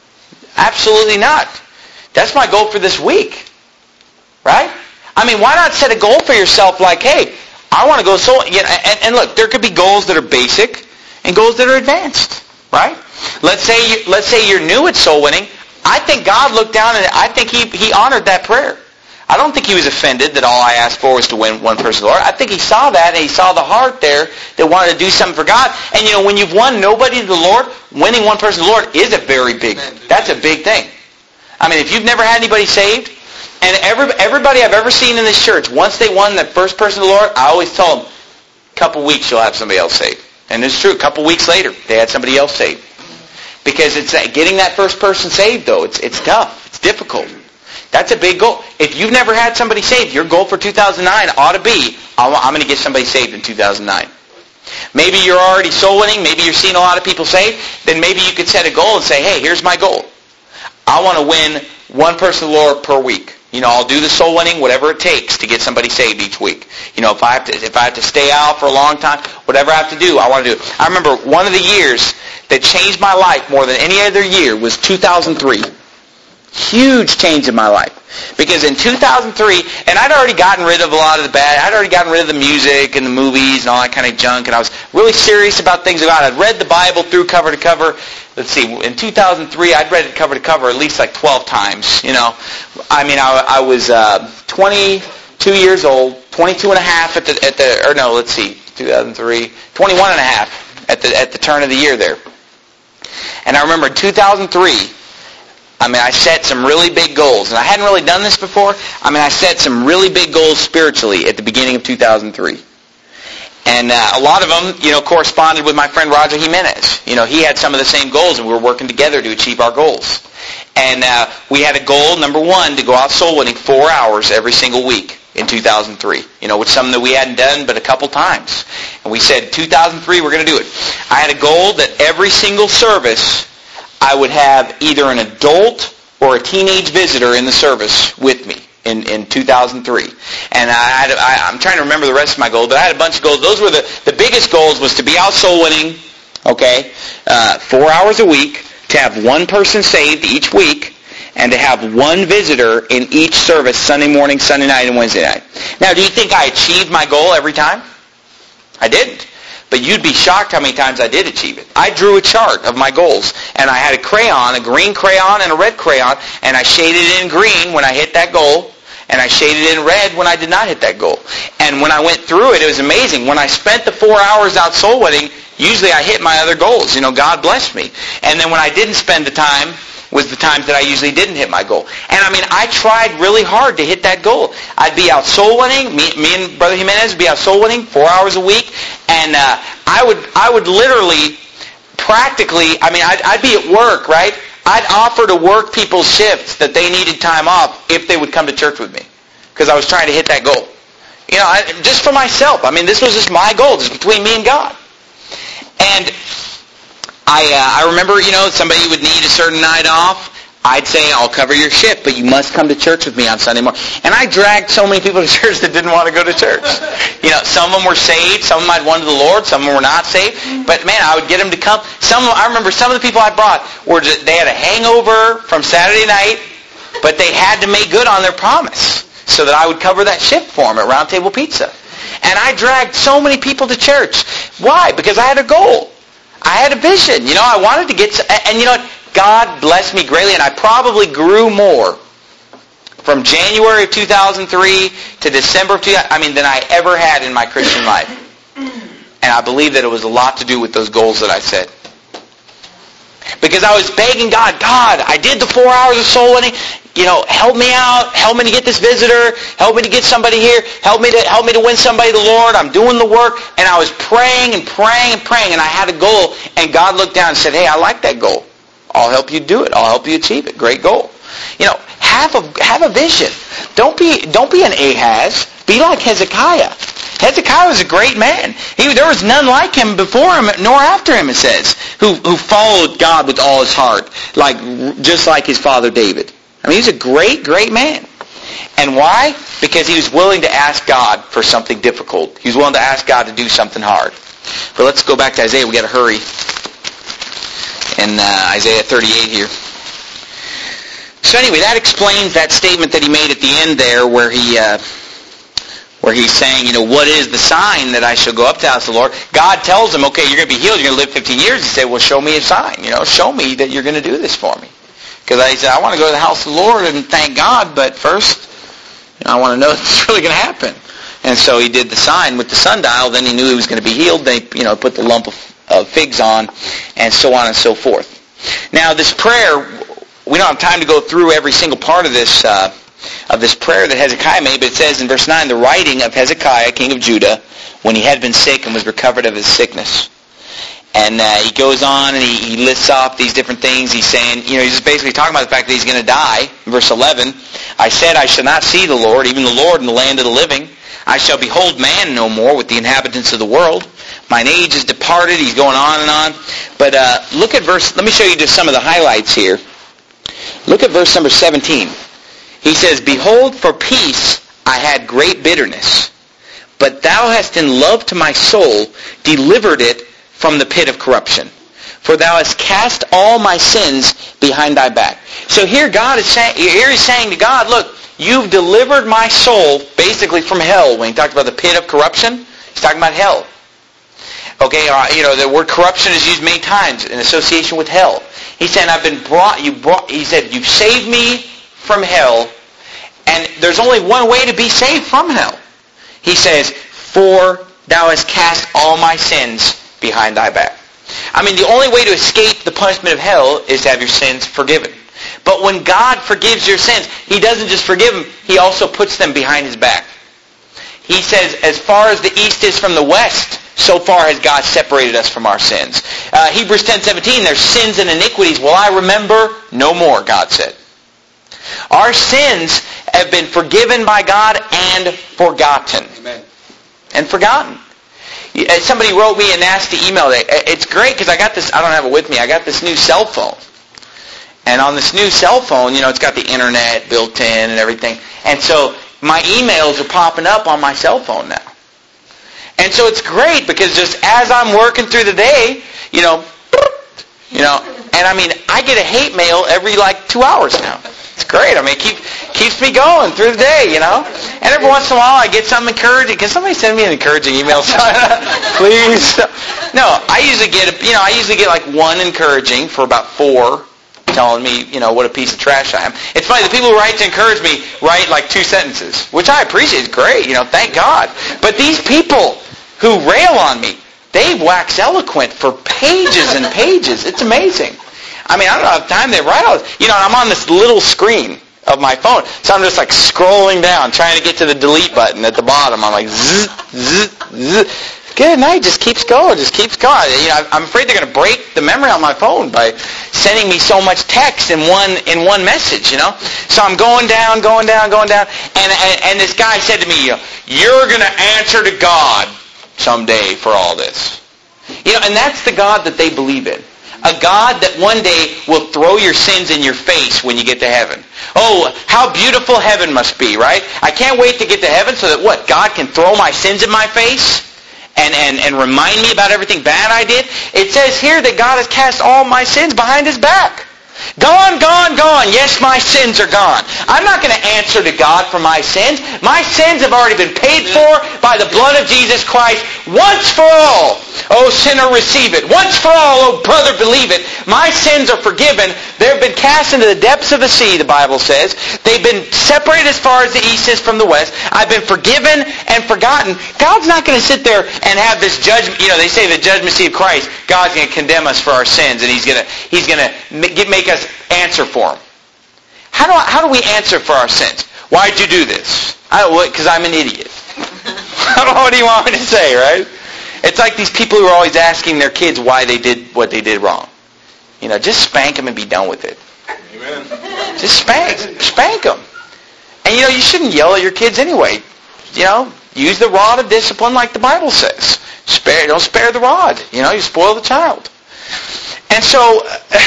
S1: Absolutely not. That's my goal for this week. Right? I mean, why not set a goal for yourself like, hey, I want to go soul. You know, and, and look, there could be goals that are basic and goals that are advanced. Right? Let's say you, let's say you're new at soul winning. I think God looked down and I think he, he honored that prayer. I don't think he was offended that all I asked for was to win one person to the Lord. I think he saw that, and he saw the heart there that wanted to do something for God. And you know, when you've won nobody to the Lord, winning one person to the Lord is a very big, that's a big thing. I mean, if you've never had anybody saved, and every, everybody I've ever seen in this church, once they won that first person to the Lord, I always tell them, a couple weeks you'll have somebody else saved. And it's true, a couple weeks later, they had somebody else saved. Because it's getting that first person saved, though, it's it's tough, it's difficult. That's a big goal. If you've never had somebody saved, your goal for two thousand nine ought to be, I'm going to get somebody saved in two thousand nine. Maybe you're already soul winning. Maybe you're seeing a lot of people saved. Then maybe you could set a goal and say, hey, here's my goal. I want to win one person to the Lord per week. You know, I'll do the soul winning, whatever it takes to get somebody saved each week. You know, if I have to, if I have to stay out for a long time, whatever I have to do, I want to do it. I remember one of the years that changed my life more than any other year was two thousand three. Huge change in my life. Because in two thousand three, and I'd already gotten rid of a lot of the bad, I'd already gotten rid of the music and the movies and all that kind of junk, and I was really serious about things of God. I'd read the Bible through cover to cover. Let's see, in two thousand three, I'd read it cover to cover at least like twelve times, you know. I mean, I, I was uh, twenty-two years old, twenty-two and a half at the, at the, or no, let's see, two thousand three, twenty-one and a half at the, at the turn of the year there. And I remember in two thousand three, I mean, I set some really big goals, and I hadn't really done this before. I mean, I set some really big goals spiritually at the beginning of two thousand three. And uh, a lot of them, you know, corresponded with my friend Roger Jimenez. You know, he had some of the same goals, and we were working together to achieve our goals. And uh, we had a goal, number one, to go out soul winning four hours every single week in two thousand three. You know, which is something that we hadn't done but a couple times. And we said, two thousand three, we're going to do it. I had a goal that every single service I would have either an adult or a teenage visitor in the service with me in, in two thousand three. And I had, I, I'm trying to remember the rest of my goals, but I had a bunch of goals. Those were the, the biggest goals was to be out soul winning, okay, uh, four hours a week, to have one person saved each week, and to have one visitor in each service, Sunday morning, Sunday night, and Wednesday night. Now, do you think I achieved my goal every time? I didn't. But you'd be shocked how many times I did achieve it. I drew a chart of my goals, and I had a crayon, a green crayon and a red crayon, and I shaded it in green when I hit that goal, and I shaded it in red when I did not hit that goal. And when I went through it, it was amazing. When I spent the four hours out soul winning, usually I hit my other goals. You know, God blessed me. And then when I didn't spend the time was the times that I usually didn't hit my goal. And I mean, I tried really hard to hit that goal. I'd be out soul winning. Me, me and Brother Jimenez would be out soul winning four hours a week. And uh, I would I would literally, practically, I mean, I'd, I'd be at work, right? I'd offer to work people's shifts that they needed time off if they would come to church with me. Because I was trying to hit that goal. You know, I, just for myself. I mean, this was just my goal, just between me and God. And I uh, I remember, you know, somebody would need a certain night off. I'd say, I'll cover your shift, but you must come to church with me on Sunday morning. And I dragged so many people to church that didn't want to go to church. You know, some of them were saved, some of them had won to the Lord, some of them were not saved. But man, I would get them to come. Some, I remember some of the people I brought were just, they had a hangover from Saturday night, but they had to make good on their promise so that I would cover that shift for them at Round Table Pizza. And I dragged so many people to church. Why? Because I had a goal. I had a vision. You know, I wanted to get, and you know what? God blessed me greatly, and I probably grew more from January of two thousand three to December of two thousand, I mean, than I ever had in my Christian life. And I believe that it was a lot to do with those goals that I set. Because I was begging God, God, I did the four hours of soul winning. You know, help me out. Help me to get this visitor. Help me to get somebody here. Help me to help me to win somebody to the Lord. I'm doing the work. And I was praying and praying and praying, and I had a goal. And God looked down and said, hey, I like that goal. I'll help you do it. I'll help you achieve it. Great goal. You know, have a have a vision. Don't be don't be an Ahaz. Be like Hezekiah. Hezekiah was a great man. He, there was none like him before him nor after him, it says, who who followed God with all his heart, like just like his father David. I mean, he's a great, great man. And why? Because he was willing to ask God for something difficult. He was willing to ask God to do something hard. But let's go back to Isaiah. We got to hurry. In uh, Isaiah thirty-eight here. So anyway, that explains that statement that he made at the end there, where he, uh, where he's saying, you know, what is the sign that I shall go up to the house of the Lord? God tells him, okay, you're going to be healed. You're going to live fifteen years. He said, well, show me a sign. You know, show me that you're going to do this for me. Because I said, I want to go to the house of the Lord and thank God, but first, you know, I want to know if it's really going to happen. And so he did the sign with the sundial. Then he knew he was going to be healed. They, you know, put the lump of Of figs on, and so on and so forth. Now, this prayer, we don't have time to go through every single part of this uh, of this prayer that Hezekiah made, but it says in verse nine, the writing of Hezekiah, king of Judah, when he had been sick and was recovered of his sickness. And uh, he goes on and he, he lists off these different things. He's saying, you know, he's just basically talking about the fact that he's going to die. Verse eleven, I said, I shall not see the Lord, even the Lord in the land of the living. I shall behold man no more with the inhabitants of the world. Mine age is departed. He's going on and on. But uh, look at verse, let me show you just some of the highlights here. Look at verse number seventeen. He says, behold, for peace I had great bitterness, but thou hast in love to my soul delivered it from the pit of corruption. For thou hast cast all my sins behind thy back. So here God is saying, here he's saying to God, look, you've delivered my soul basically from hell. When he talked about the pit of corruption, he's talking about hell. Okay, uh, you know, the word corruption is used many times in association with hell. He's saying, I've been brought, you brought, he said, you've saved me from hell, and there's only one way to be saved from hell. He says, for thou hast cast all my sins behind thy back. I mean, the only way to escape the punishment of hell is to have your sins forgiven. But when God forgives your sins, he doesn't just forgive them, he also puts them behind his back. He says, as far as the east is from the west, so far has God separated us from our sins. Uh, Hebrews ten seventeen, their sins and iniquities will I remember no more, God said. Our sins have been forgiven by God and forgotten. Amen. And forgotten. Somebody wrote me a nasty email. It's great because I got this, I don't have it with me, I got this new cell phone. And on this new cell phone, you know, it's got the internet built in and everything. And so my emails are popping up on my cell phone now. And so it's great because just as I'm working through the day, you know, you know, and I mean, I get a hate mail every like two hours now. It's great. I mean, it keep, keeps me going through the day, you know. And every once in a while I get something encouraging. Can somebody send me an encouraging email? Please. No, I usually get, you know, I usually get like one encouraging for about four telling me, you know, what a piece of trash I am. It's funny, the people who write to encourage me write like two sentences, which I appreciate. It's great, you know, thank God. But these people who rail on me, they wax eloquent for pages and pages. It's amazing. I mean, I don't have time to write all this. You know, I'm on this little screen of my phone, so I'm just like scrolling down, trying to get to the delete button at the bottom. I'm like, zzz, zzz, zzz. Good night, just keeps going, just keeps going. You know, I'm afraid they're going to break the memory on my phone by sending me so much text in one in one message, you know. So I'm going down, going down, going down, and and, and this guy said to me, you know, you're going to answer to God someday for all this. You know, and that's the God that they believe in. A God that one day will throw your sins in your face when you get to heaven. Oh, how beautiful heaven must be, right? I can't wait to get to heaven so that what? God can throw my sins in my face? And, and, and remind me about everything bad I did? It says here that God has cast all my sins behind His back. Gone, gone, gone. Yes, my sins are gone. I'm not going to answer to God for my sins. My sins have already been paid for by the blood of Jesus Christ once for all. Oh, sinner, receive it. Once for all, oh, brother, believe it. My sins are forgiven. They've been cast into the depths of the sea, the Bible says. They've been separated as far as the east is from the west. I've been forgiven and forgotten. God's not going to sit there and have this judgment. You know, they say the judgment seat of Christ, God's going to condemn us for our sins, and He's going to He's going to make us answer for them. How do I, how do we answer for our sins? Why'd you do this? I because I'm an idiot. I don't know, what do you want me to say, right? It's like these people who are always asking their kids why they did what they did wrong. You know, just spank them and be done with it. Amen. Just spank, spank them. And you know, you shouldn't yell at your kids anyway. You know, use the rod of discipline like the Bible says. Spare, don't spare the rod. You know, you spoil the child. And so,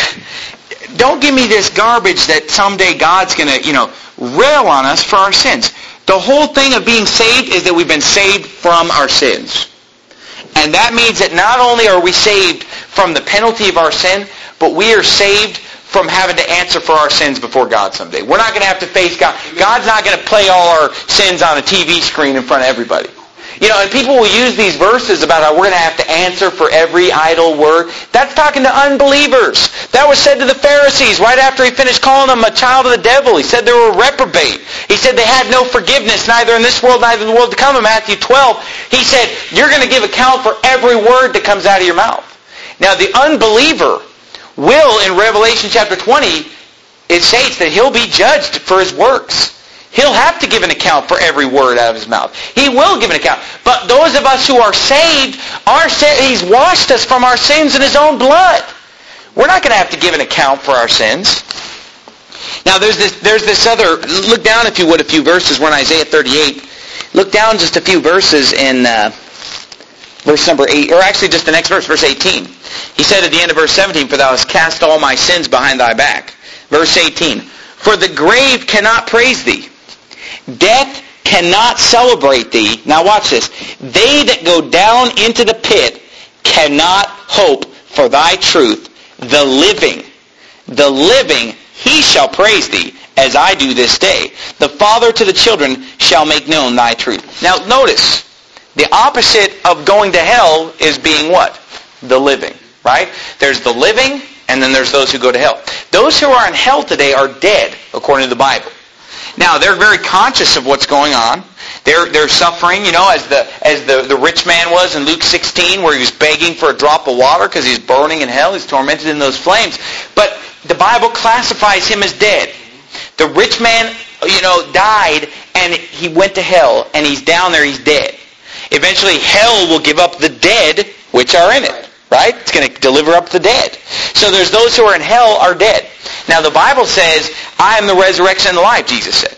S1: don't give me this garbage that someday God's going to, you know, rail on us for our sins. The whole thing of being saved is that we've been saved from our sins. And that means that not only are we saved from the penalty of our sin, but we are saved from having to answer for our sins before God someday. We're not going to have to face God. God's not going to play all our sins on a T V screen in front of everybody. You know, and people will use these verses about how we're going to have to answer for every idle word. That's talking to unbelievers. That was said to the Pharisees right after He finished calling them a child of the devil. He said they were reprobate. He said they had no forgiveness, neither in this world, neither in the world to come. In Matthew twelve, He said, you're going to give account for every word that comes out of your mouth. Now, the unbeliever will, in Revelation chapter twenty, it states that he'll be judged for his works. He'll have to give an account for every word out of his mouth. He will give an account. But those of us who are saved, our sin, He's washed us from our sins in His own blood. We're not going to have to give an account for our sins. Now, there's this, there's this other, look down if you would a few verses. We're in Isaiah thirty-eight. Look down just a few verses in uh, verse number eight, or actually just the next verse, verse eighteen. He said at the end of verse seventeen, for thou hast cast all my sins behind thy back. Verse eighteen, for the grave cannot praise thee. Death cannot celebrate thee. Now watch this. They that go down into the pit cannot hope for thy truth. The living, the living, he shall praise thee, as I do this day. The father to the children shall make known thy truth. Now notice, the opposite of going to hell is being what? The living, right? There's the living, and then there's those who go to hell. Those who are in hell today are dead, according to the Bible. Now, they're very conscious of what's going on. They're they're suffering, you know, as the as the, the rich man was in Luke sixteen, where he was begging for a drop of water because he's burning in hell. He's tormented in those flames. But the Bible classifies him as dead. The rich man, you know, died, and he went to hell, and he's down there, he's dead. Eventually, hell will give up the dead which are in it. Right? It's going to deliver up the dead. So there's those who are in hell are dead. Now the Bible says, I am the resurrection and the life, Jesus said.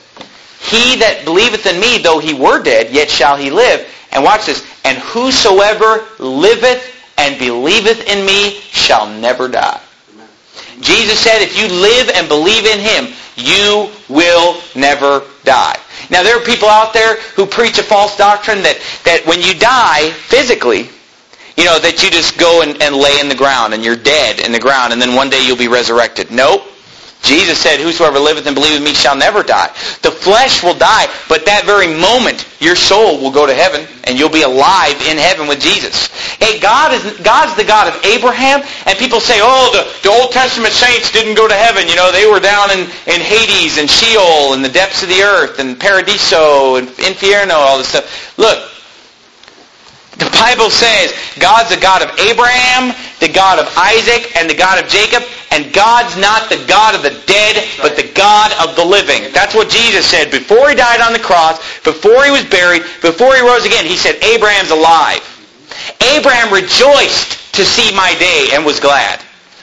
S1: He that believeth in me, though he were dead, yet shall he live. And watch this. And whosoever liveth and believeth in me shall never die. Amen. Jesus said, if you live and believe in Him, you will never die. Now there are people out there who preach a false doctrine that, that when you die physically, you know, that you just go and, and lay in the ground and you're dead in the ground and then one day you'll be resurrected. Nope. Jesus said, whosoever liveth and believeth in me shall never die. The flesh will die, but that very moment your soul will go to heaven and you'll be alive in heaven with Jesus. Hey, God is God's the God of Abraham, and people say, oh, the, the Old Testament saints didn't go to heaven. You know, they were down in, in Hades and Sheol and the depths of the earth and Paradiso and Infierno, all this stuff. Look, The Bible says God's the God of Abraham, the God of Isaac, and the God of Jacob. And God's not the God of the dead, but the God of the living. That's what Jesus said before He died on the cross, before He was buried, before He rose again. He said, Abraham's alive. Abraham rejoiced to see my day and was glad.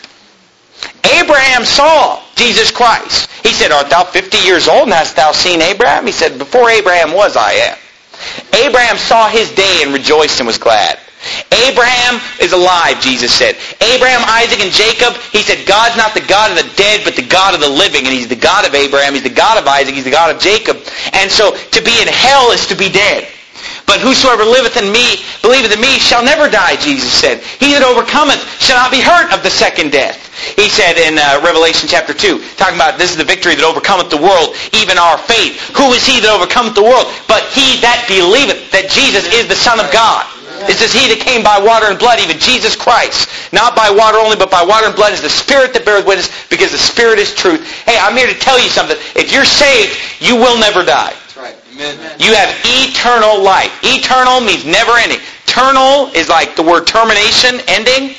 S1: Abraham saw Jesus Christ. He said, art thou fifty years old and hast thou seen Abraham? He said, before Abraham was, I am. Abraham saw his day and rejoiced and was glad. Abraham is alive, Jesus said. Abraham, Isaac, and Jacob, He said, God's not the God of the dead, but the God of the living. And He's the God of Abraham, He's the God of Isaac, He's the God of Jacob. And so to be in hell is to be dead. But whosoever liveth in me, believeth in me, shall never die, Jesus said. He that overcometh shall not be hurt of the second death. He said in uh, Revelation chapter two, talking about this is the victory that overcometh the world, even our faith. Who is he that overcometh the world? But he that believeth that Jesus is the Son of God. This is He that came by water and blood, even Jesus Christ. Not by water only, but by water and blood is the Spirit that beareth witness, because the Spirit is truth. Hey, I'm here to tell you something. If you're saved, you will never die.
S2: That's right. Amen.
S1: You have eternal life. Eternal means never ending. Eternal is like the word termination, ending.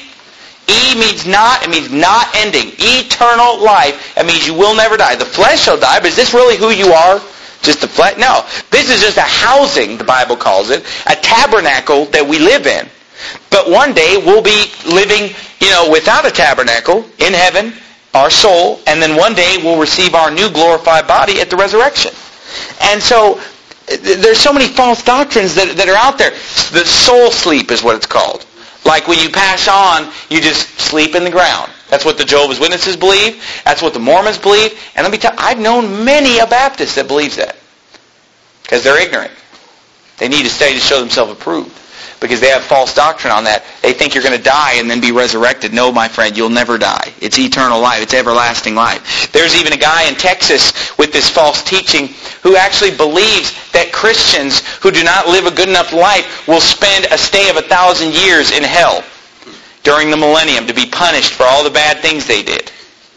S1: E means not, it means not ending. Eternal life, that means you will never die. The flesh shall die, but is this really who you are? Just a flat? No. This is just a housing, the Bible calls it, a tabernacle that we live in. But one day we'll be living, you know, without a tabernacle in heaven, our soul, and then one day we'll receive our new glorified body at the resurrection. And so there's so many false doctrines that, that are out there. The soul sleep is what it's called. Like when you pass on, you just sleep in the ground. That's what the Jehovah's Witnesses believe. That's what the Mormons believe. And let me tell you, I've known many a Baptist that believes that. Because they're ignorant. They need to study to show themselves approved. Because they have false doctrine on that. They think you're going to die and then be resurrected. No, my friend, you'll never die. It's eternal life. It's everlasting life. There's even a guy in Texas with this false teaching who actually believes that Christians who do not live a good enough life will spend a stay of a thousand years in hell during the millennium to be punished for all the bad things they did.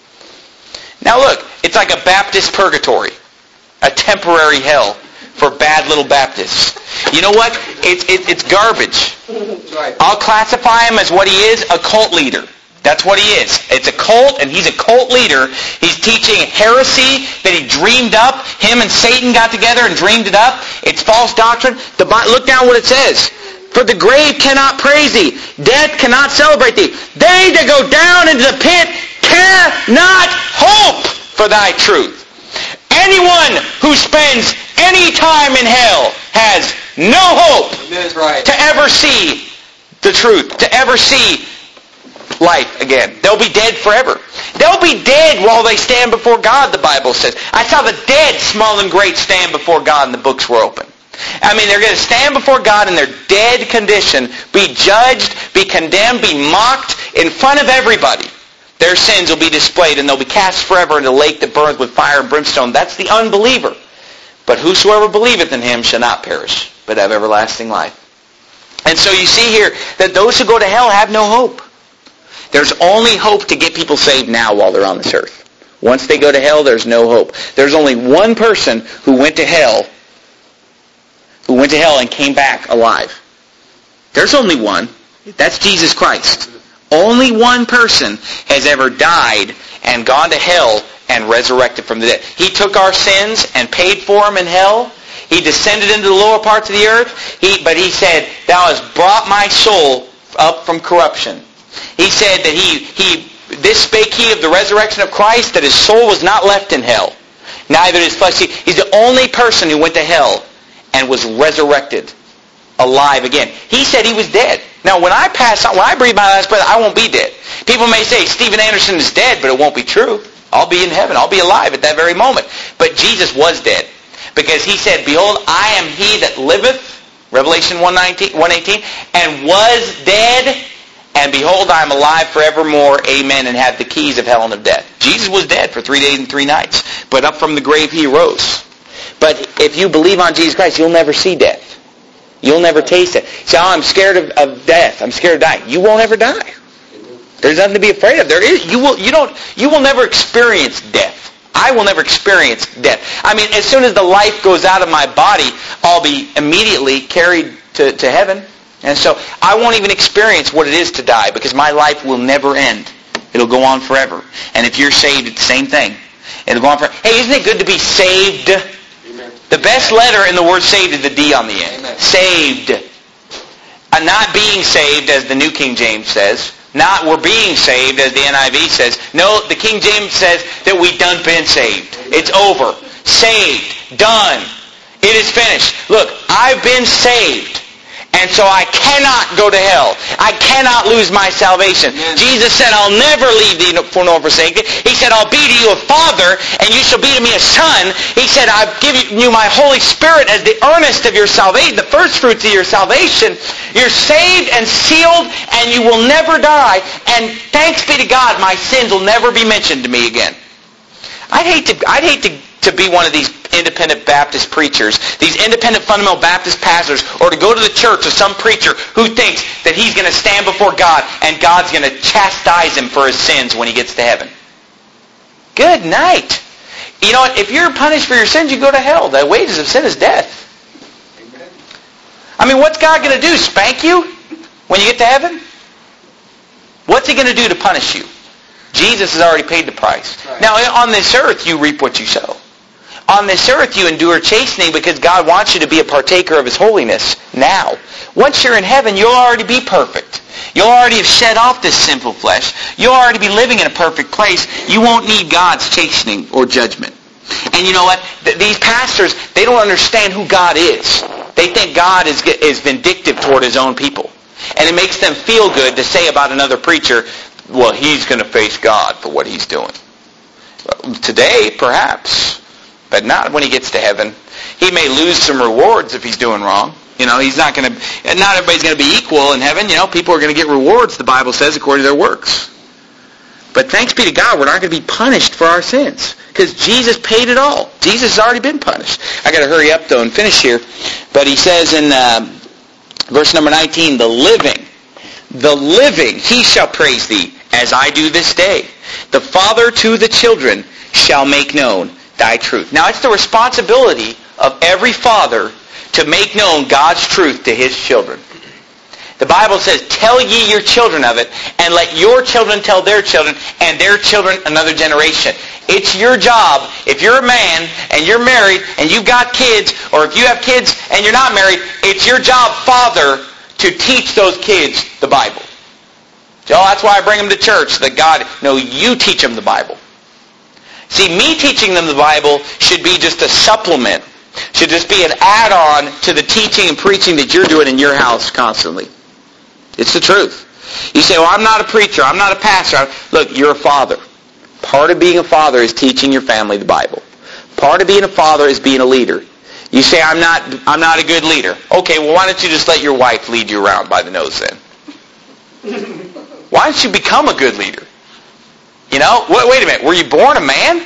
S1: Now look, it's like a Baptist purgatory. A temporary hell for bad little Baptists. You know what? It's, it, it's garbage. I'll classify him as what he is, a cult leader. That's what he is. It's a cult, and he's a cult leader. He's teaching heresy that he dreamed up. Him and Satan got together and dreamed it up. It's false doctrine. The, look down what it says. For the grave cannot praise thee. Death cannot celebrate thee. They that go down into the pit cannot hope for thy truth. Anyone who spends any time in hell has no hope
S2: right.
S1: to ever see the truth, to ever see life again. They'll be dead forever. They'll be dead while they stand before God, the Bible says. I saw the dead, small and great, stand before God and the books were open. I mean, they're going to stand before God in their dead condition, be judged, be condemned, be mocked in front of everybody. Their sins will be displayed and they'll be cast forever in the lake that burneth with fire and brimstone. That's the unbeliever. But whosoever believeth in him shall not perish, but have everlasting life. And so you see here that those who go to hell have no hope. There's only hope to get people saved now while they're on this earth. Once they go to hell, there's no hope. There's only one person who went to hell, who went to hell and came back alive. There's only one. That's Jesus Christ. Only one person has ever died and gone to hell and resurrected from the dead. He took our sins and paid for them in hell. He descended into the lower parts of the earth. He, but he said, thou hast brought my soul up from corruption. He said that he, he, this spake he of the resurrection of Christ, that his soul was not left in hell, neither his flesh. He's the only person who went to hell and was resurrected alive again. He said he was dead. Now, when I pass on, when I breathe my last breath, I won't be dead. People may say, Steven Anderson is dead, but it won't be true. I'll be in heaven. I'll be alive at that very moment. But Jesus was dead. Because he said, behold, I am he that liveth, Revelation one eighteen, and was dead, and behold, I am alive forevermore, amen, and have the keys of hell and of death. Jesus was dead for three days and three nights, but up from the grave he arose. But if you believe on Jesus Christ, you'll never see death. You'll never taste it. So I'm scared of, of death. I'm scared of dying. You won't ever die. There's nothing to be afraid of. There is. You will. You don't. You will never experience death. I will never experience death. I mean, as soon as the life goes out of my body, I'll be immediately carried to, to heaven. And so I won't even experience what it is to die because my life will never end. It'll go on forever. And if you're saved, it's the same thing. It'll go on forever. Hey, isn't it good to be saved? Amen. The best letter in the word saved is the D on the end. Amen. Saved. Uh, not being saved, as the New King James says. Not we're being saved, as the N I V says. No, the King James says that we done been saved. It's over. Saved. Done. It is finished. Look, I've been saved. And so I cannot go to hell. I cannot lose my salvation. Yes. Jesus said, I'll never leave thee for nor forsake thee. He said, I'll be to you a father, and you shall be to me a son. He said, I've given you my Holy Spirit as the earnest of your salvation, the first fruits of your salvation. You're saved and sealed, and you will never die. And thanks be to God, my sins will never be mentioned to me again. I'd hate to, I'd hate to, to be one of these independent Baptist preachers, these independent fundamental Baptist pastors, or to go to the church of some preacher who thinks that he's going to stand before God and God's going to chastise him for his sins when he gets to heaven. Good night. You know what? If you're punished for your sins, you go to hell. The wages of sin is death. Amen. I mean, what's God going to do? Spank you when you get to heaven? What's he going to do to punish you? Jesus has already paid the price. Right. Now, on this earth, you reap what you sow. On this earth, you endure chastening because God wants you to be a partaker of His holiness now. Once you're in heaven, you'll already be perfect. You'll already have shed off this sinful flesh. You'll already be living in a perfect place. You won't need God's chastening or judgment. And you know what? Th- these pastors, they don't understand who God is. They think God is, is vindictive toward His own people. And it makes them feel good to say about another preacher, well, he's going to face God for what he's doing. Today, perhaps. But not when he gets to heaven. He may lose some rewards if he's doing wrong. You know, he's not going to, not everybody's going to be equal in heaven. You know, people are going to get rewards, the Bible says, according to their works. But thanks be to God, we're not going to be punished for our sins. Because Jesus paid it all. Jesus has already been punished. I got to hurry up, though, and finish here. But he says in uh, verse number nineteen, the living, the living, he shall praise thee, as I do this day. The Father to the children shall make known thy truth. Now, it's the responsibility of every father to make known God's truth to his children. The Bible says, tell ye your children of it, and let your children tell their children, and their children another generation. It's your job, if you're a man, and you're married, and you've got kids, or if you have kids, and you're not married, it's your job, father, to teach those kids the Bible. So that's why I bring them to church, so that God, no, you teach them the Bible. See, me teaching them the Bible should be just a supplement, should just be an add-on to the teaching and preaching that you're doing in your house constantly. It's the truth. You say, well, I'm not a preacher, I'm not a pastor. Look, you're a father. Part of being a father is teaching your family the Bible. Part of being a father is being a leader. You say, I'm not I'm not a good leader. Okay, well, why don't you just let your wife lead you around by the nose then? Why don't you become a good leader? You know, wait, wait a minute, were you born a man?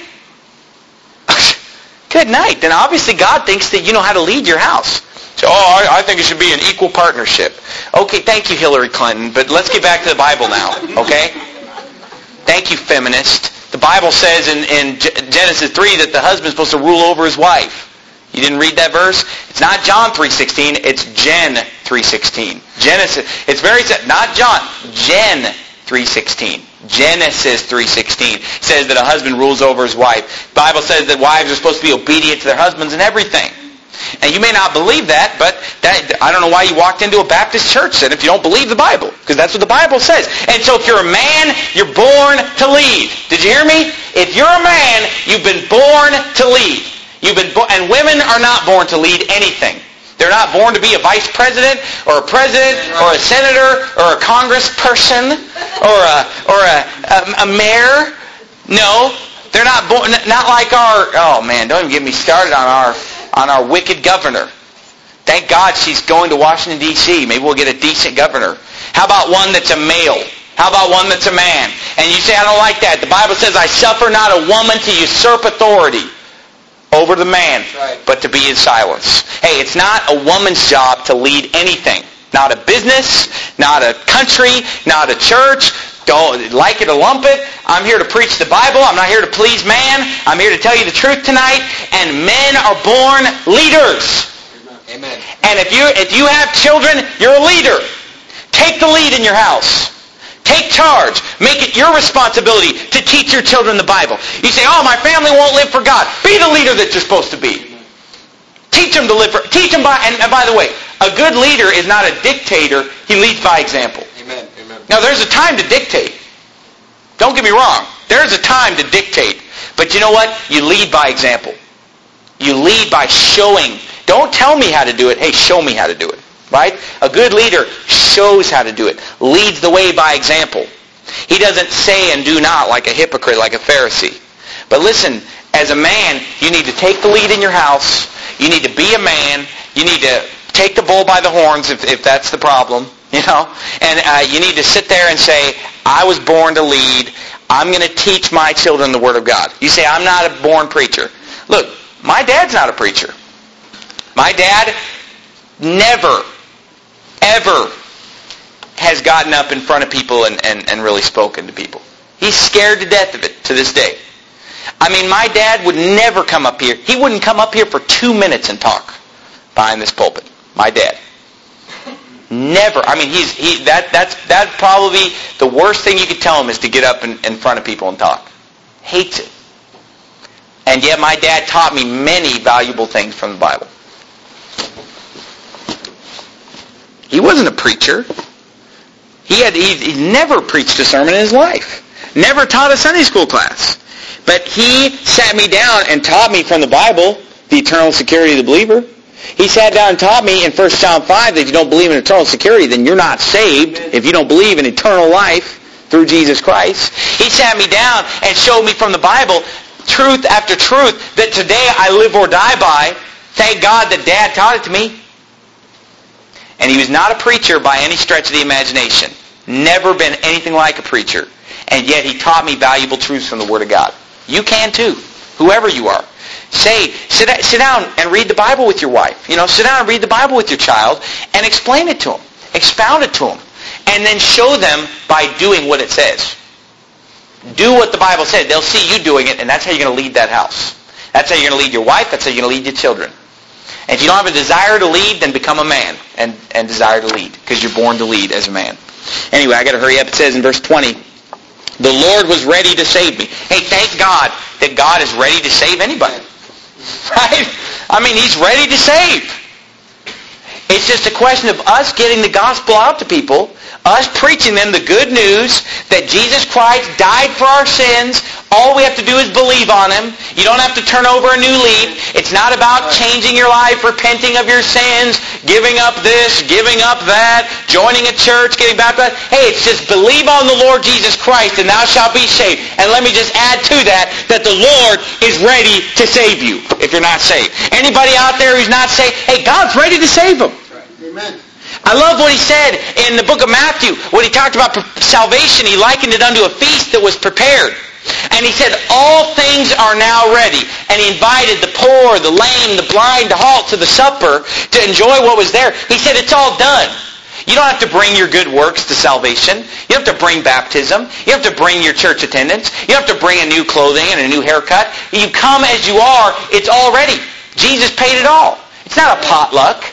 S1: Good night. Then obviously God thinks that you know how to lead your house. So, oh, I, I think it should be an equal partnership. Okay, thank you, Hillary Clinton, but let's get back to the Bible now, okay? Thank you, feminist. The Bible says in, in Genesis three that the husband's supposed to rule over his wife. You didn't read that verse? It's not John three sixteen, it's Gen three sixteen. Genesis, it's very, not John, Gen three sixteen. Genesis three sixteen says that a husband rules over his wife. The Bible says that wives are supposed to be obedient to their husbands in everything. And you may not believe that, but that, I don't know why you walked into a Baptist church then if you don't believe the Bible. Because that's what the Bible says. And so if you're a man, you're born to lead. Did you hear me? If you're a man, you've been born to lead. You've been bo- and women are not born to lead anything. They're not born to be a vice president or a president or a senator or a congressperson or a or a, a, a mayor. No, they're not born. Not like our. Oh man, don't even get me started on our on our wicked governor. Thank God she's going to Washington D C Maybe we'll get a decent governor. How about one that's a male? How about one that's a man? And you say, I don't like that. The Bible says, I suffer not a woman to usurp authority over the man, right, but to be in silence. Hey, it's not a woman's job to lead anything. Not a business, not a country, not a church. Don't like it or lump it. I'm here to preach the Bible. I'm not here to please man. I'm here to tell you the truth tonight. And men are born leaders. Amen. And if you if you have children, you're a leader. Take the lead in your house. Take charge. Make it your responsibility to teach your children the Bible. You say, oh, my family won't live for God. Be the leader that you're supposed to be. Teach them to live for... Teach them by... And, and by the way, a good leader is not a dictator. He leads by example.
S2: Amen. Amen.
S1: Now, there's a time to dictate. Don't get me wrong. There's a time to dictate. But you know what? You lead by example. You lead by showing. Don't tell me how to do it. Hey, show me how to do it. Right? A good leader shows how to do it. Leads the way by example. He doesn't say and do not like a hypocrite, like a Pharisee. But listen, as a man, you need to take the lead in your house. You need to be a man. You need to take the bull by the horns if, if that's the problem. You know? And uh, you need to sit there and say, I was born to lead. I'm going to teach my children the Word of God. You say, I'm not a born preacher. Look, my dad's not a preacher. My dad never, ever has gotten up in front of people and, and, and really spoken to people. He's scared to death of it to this day. I mean, my dad would never come up here. He wouldn't come up here for two minutes and talk behind this pulpit. My dad. Never. I mean, he's he that that's that's probably the worst thing you could tell him is to get up in, in front of people and talk. Hates it. And yet my dad taught me many valuable things from the Bible. He wasn't a preacher. He had he, he never preached a sermon in his life. Never taught a Sunday school class. But he sat me down and taught me from the Bible the eternal security of the believer. He sat down and taught me in First John five that if you don't believe in eternal security, then you're not saved. If you don't believe in eternal life through Jesus Christ. He sat me down and showed me from the Bible truth after truth that today I live or die by. Thank God that Dad taught it to me. And he was not a preacher by any stretch of the imagination. Never been anything like a preacher. And yet he taught me valuable truths from the Word of God. You can too, whoever you are. Say, sit, sit down and read the Bible with your wife. You know, sit down and read the Bible with your child and explain it to them. Expound it to them. And then show them by doing what it says. Do what the Bible said. They'll see you doing it, and that's how you're going to lead that house. That's how you're going to lead your wife. That's how you're going to lead your children. And if you don't have a desire to lead, then become a man and, and desire to lead, because you're born to lead as a man. Anyway, I got to hurry up. It says in verse twenty, the Lord was ready to save me. Hey, thank God that God is ready to save anybody. Right? I mean, He's ready to save. It's just a question of us getting the gospel out to people, us preaching them the good news that Jesus Christ died for our sins. All we have to do is believe on Him. You don't have to turn over a new leaf. It's not about changing your life, repenting of your sins, giving up this, giving up that, joining a church, getting baptized. Hey, it's just believe on the Lord Jesus Christ and thou shalt be saved. And let me just add to that, that the Lord is ready to save you if you're not saved. Anybody out there who's not saved, hey, God's ready to save them.
S2: Amen.
S1: I love what He said in the book of Matthew. When He talked about salvation, He likened it unto a feast that was prepared. And He said, all things are now ready. And He invited the poor, the lame, the blind to halt to the supper to enjoy what was there. He said, it's all done. You don't have to bring your good works to salvation. You don't have to bring baptism. You don't have to bring your church attendance. You don't have to bring a new clothing and a new haircut. You come as you are. It's all ready. Jesus paid it all. It's not a potluck.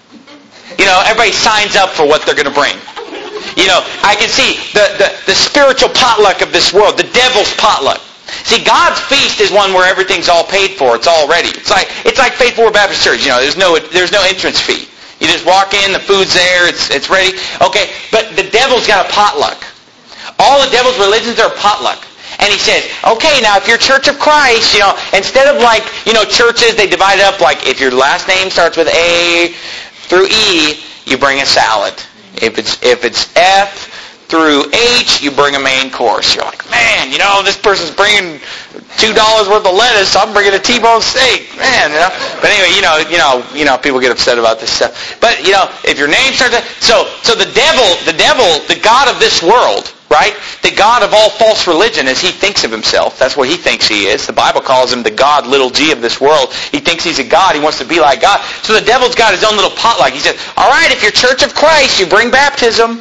S1: You know, everybody signs up for what they're going to bring. You know, I can see the, the, the spiritual potluck of this world, the devil's potluck. See, God's feast is one where everything's all paid for. It's all ready. It's like it's like Faithful Word Baptist Church. You know, there's no there's no entrance fee. You just walk in, the food's there, it's it's ready. Okay, but the devil's got a potluck. All the devil's religions are a potluck. And he says, okay, now if you're Church of Christ, you know, instead of like, you know, churches, they divide it up like if your last name starts with A through E, you bring a salad. If it's if it's F through H, you bring a main course. You're like, man, you know, this person's bringing two dollars worth of lettuce. So I'm bringing a T-bone steak, man. You know. But anyway, you know, you know, you know, people get upset about this stuff. But you know, if your name starts, with, so so the devil, the devil, the god of this world, right? The god of all false religion, as he thinks of himself. That's what he thinks he is. The Bible calls him the god, little g, of this world. He thinks he's a god. He wants to be like God. So the devil's got his own little potluck. He says, all right, if you're Church of Christ, you bring baptism.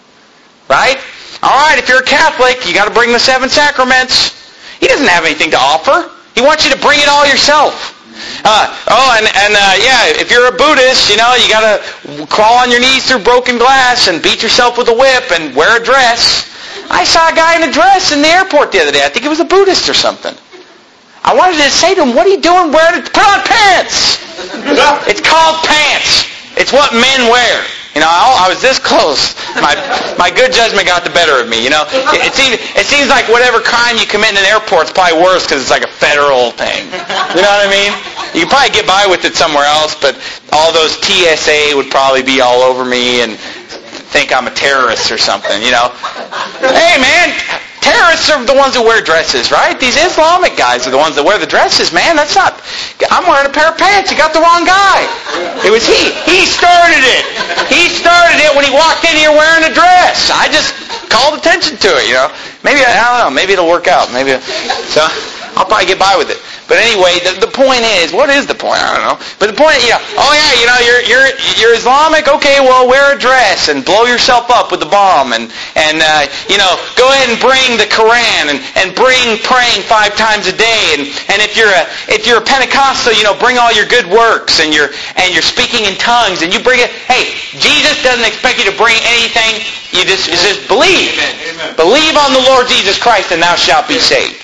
S1: Right? All right, if you're a Catholic, you got to bring the seven sacraments. He doesn't have anything to offer. He wants you to bring it all yourself. Uh, oh, and, and uh, yeah, if you're a Buddhist, you know, you got to crawl on your knees through broken glass and beat yourself with a whip and wear a dress. I saw a guy in a dress in the airport the other day. I think he was a Buddhist or something. I wanted to say to him, what are you doing wearing it? Put on pants! It's called pants. It's what men wear. You know, I, I was this close. My my good judgment got the better of me, you know. It, it, seems, it seems like whatever crime you commit in an airport is probably worse because it's like a federal thing. You know what I mean? You can probably get by with it somewhere else, but all those T S A would probably be all over me and think I'm a terrorist or something, you know. Hey, man, terrorists are the ones who wear dresses, right? These Islamic guys are the ones that wear the dresses, man. That's not... I'm wearing a pair of pants. You got the wrong guy. It was he. He started it. He started it when he walked in here wearing a dress. I just called attention to it, you know. Maybe, I don't know, maybe it'll work out. Maybe. So I'll probably get by with it. But anyway, the, the point is, what is the point? I don't know. But the point, you know, oh yeah, you know, you're you're you're Islamic. Okay, well, wear a dress and blow yourself up with a bomb, and and uh, you know, go ahead and bring the Quran and, and bring praying five times a day. And, and if you're a if you're a Pentecostal, you know, bring all your good works and you're and you're speaking in tongues and you bring it. Hey, Jesus doesn't expect you to bring anything. You just you just believe. Amen. Believe on the Lord Jesus Christ, and thou shalt be saved.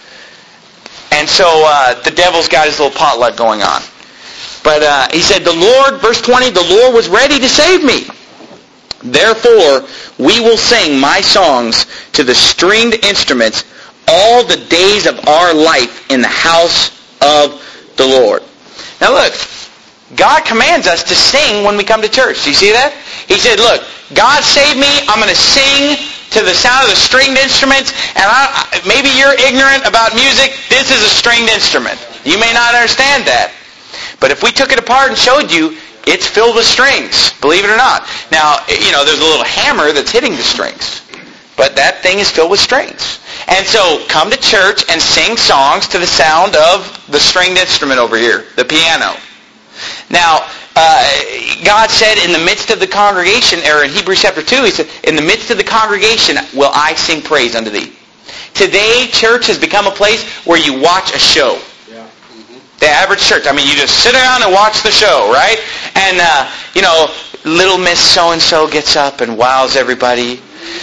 S1: And so uh, the devil's got his little potluck going on. But uh, he said, the Lord, verse twenty, the Lord was ready to save me. Therefore, we will sing my songs to the stringed instruments all the days of our life in the house of the Lord. Now look, God commands us to sing when we come to church. Do you see that? He said, look, God saved me. I'm going to sing to the sound of the stringed instruments, and I, maybe you're ignorant about music. This is a stringed instrument. You may not understand that. But if we took it apart and showed you, it's filled with strings, believe it or not. Now, you know, there's a little hammer that's hitting the strings, but that thing is filled with strings. And so, come to church and sing songs to the sound of the stringed instrument over here, the piano. Now, Uh, God said in the midst of the congregation, or in Hebrews chapter two, he said, in the midst of the congregation will I sing praise unto thee. Today, church has become a place where you watch a show. Yeah. Mm-hmm. The average church. I mean, you just sit down and watch the show, right? And, uh, you know, little Miss So-and-so gets up and wows everybody.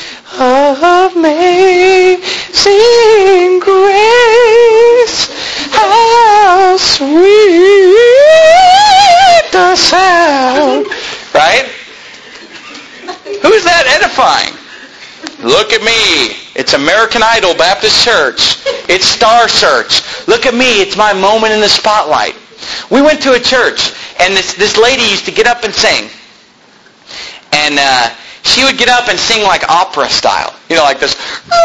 S1: Amazing grace, how sweet the sound. Right? Who's that edifying? Look at me. It's American Idol Baptist Church. It's Star Search. Look at me. It's my moment in the spotlight. We went to a church, and this, this lady used to get up and sing. And uh, she would get up and sing like opera style. You know, like this.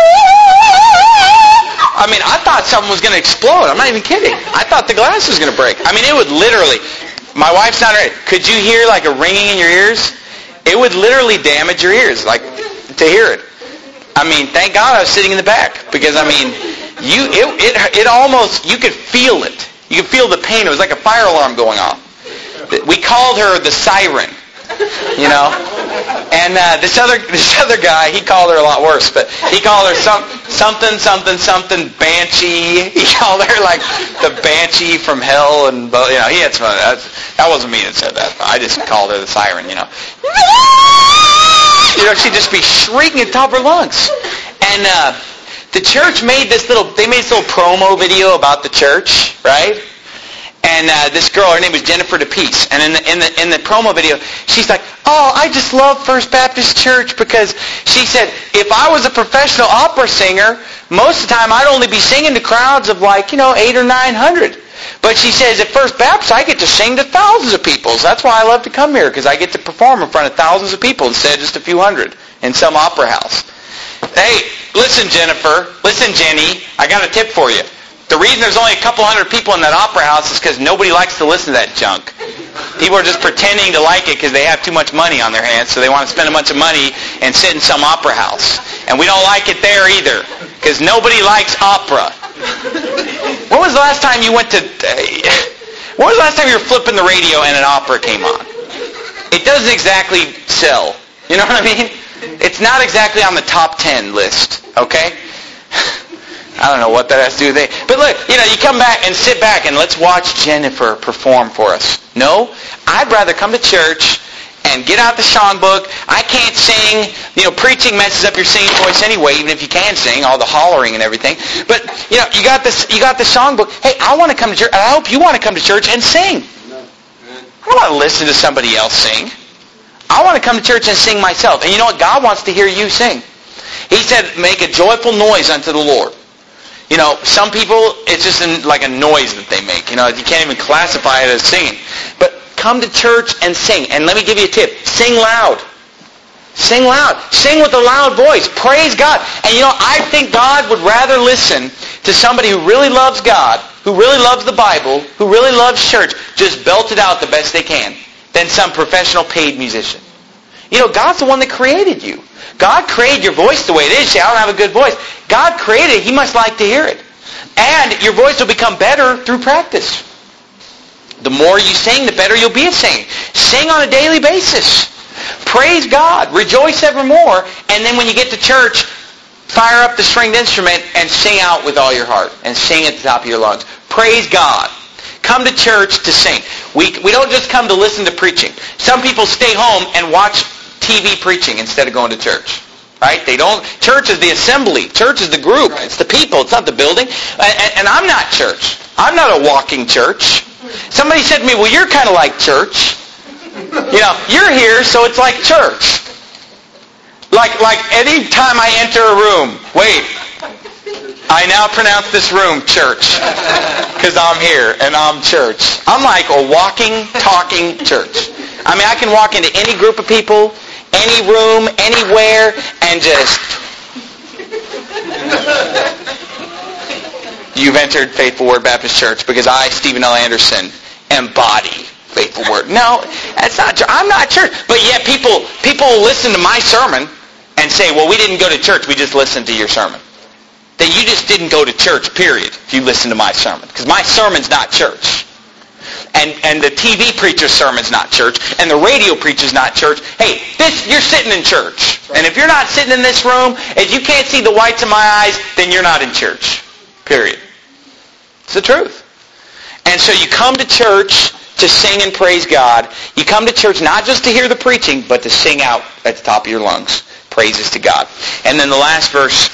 S1: I mean, I thought something was going to explode. I'm not even kidding. I thought the glass was going to break. I mean, it would literally... My wife's not ready. Could you hear like a ringing in your ears? It would literally damage your ears, like, to hear it. I mean, thank God I was sitting in the back, because I mean, you it it, it almost, you could feel it. You could feel the pain. It was like a fire alarm going off. We called her the siren, you know. And uh, this other this other guy, he called her a lot worse, but he called her some something something something banshee. He called her like the banshee from hell, and you know, he had some. That, that wasn't me that said that. I just called her the siren, you know. You know, she'd just be shrieking at the top of her lungs. And uh, the church made this little. They made this little promo video about the church, right? And uh, this girl, her name was Jennifer DePeace, and in the in the in the promo video, she's like, "Oh, I just love First Baptist Church because," she said, "if I was a professional opera singer, most of the time I'd only be singing to crowds of like, you know, eight or nine hundred. But," she says, "at First Baptist, I get to sing to thousands of people. So that's why I love to come here, because I get to perform in front of thousands of people instead of just a few hundred in some opera house." Hey, listen, Jennifer, listen, Jenny, I got a tip for you. The reason there's only a couple hundred people in that opera house is because nobody likes to listen to that junk. People are just pretending to like it because they have too much money on their hands, so they want to spend a bunch of money and sit in some opera house. And we don't like it there either, because nobody likes opera. When was the last time you went to... When was the last time you were flipping the radio and an opera came on? It doesn't exactly sell. You know what I mean? It's not exactly on the top ten list, okay? I don't know what that has to do with it. But look, you know, you come back and sit back and let's watch Jennifer perform for us. No, I'd rather come to church and get out the songbook. I can't sing. You know, preaching messes up your singing voice anyway, even if you can sing, all the hollering and everything. But, you know, you got this, you got the songbook. Hey, I want to come to church. I hope you want to come to church and sing. I don't want to listen to somebody else sing. I want to come to church and sing myself. And you know what? God wants to hear you sing. He said, make a joyful noise unto the Lord. You know, some people, it's just in, like a noise that they make. You know, you can't even classify it as singing. But come to church and sing. And let me give you a tip. Sing loud. Sing loud. Sing with a loud voice. Praise God. And you know, I think God would rather listen to somebody who really loves God, who really loves the Bible, who really loves church, just belt it out the best they can, than some professional paid musician. You know, God's the one that created you. God created your voice the way it is. Say, I don't have a good voice. God created it. He must like to hear it. And your voice will become better through practice. The more you sing, the better you'll be at singing. Sing on a daily basis. Praise God. Rejoice evermore. And then when you get to church, fire up the stringed instrument and sing out with all your heart. And sing at the top of your lungs. Praise God. Come to church to sing. We, we don't just come to listen to preaching. Some people stay home and watch T V preaching instead of going to church. Right? They don't. Church is the assembly. Church is the group. It's the people. It's not the building. And, and I'm not church. I'm not a walking church. Somebody said to me, well, you're kind of like church. You know, you're here, so it's like church. Like, like any time I enter a room, wait, I now pronounce this room church because I'm here and I'm church. I'm like a walking, talking church. I mean, I can walk into any group of people, any room, anywhere, and just... You've entered Faithful Word Baptist Church because I, Stephen L. Anderson, embody Faithful Word. No, that's not church. I'm not church. But yet people, people listen to my sermon and say, well, we didn't go to church. We just listened to your sermon. Then you just didn't go to church, period, if you listen to my sermon. Because my sermon's not church. And and the T V preacher's sermon's not church. And the radio preacher's not church. Hey, this you're sitting in church. And if you're not sitting in this room, if you can't see the whites of my eyes, then you're not in church. Period. It's the truth. And so you come to church to sing and praise God. You come to church not just to hear the preaching, but to sing out at the top of your lungs. Praises to God. And then the last verse...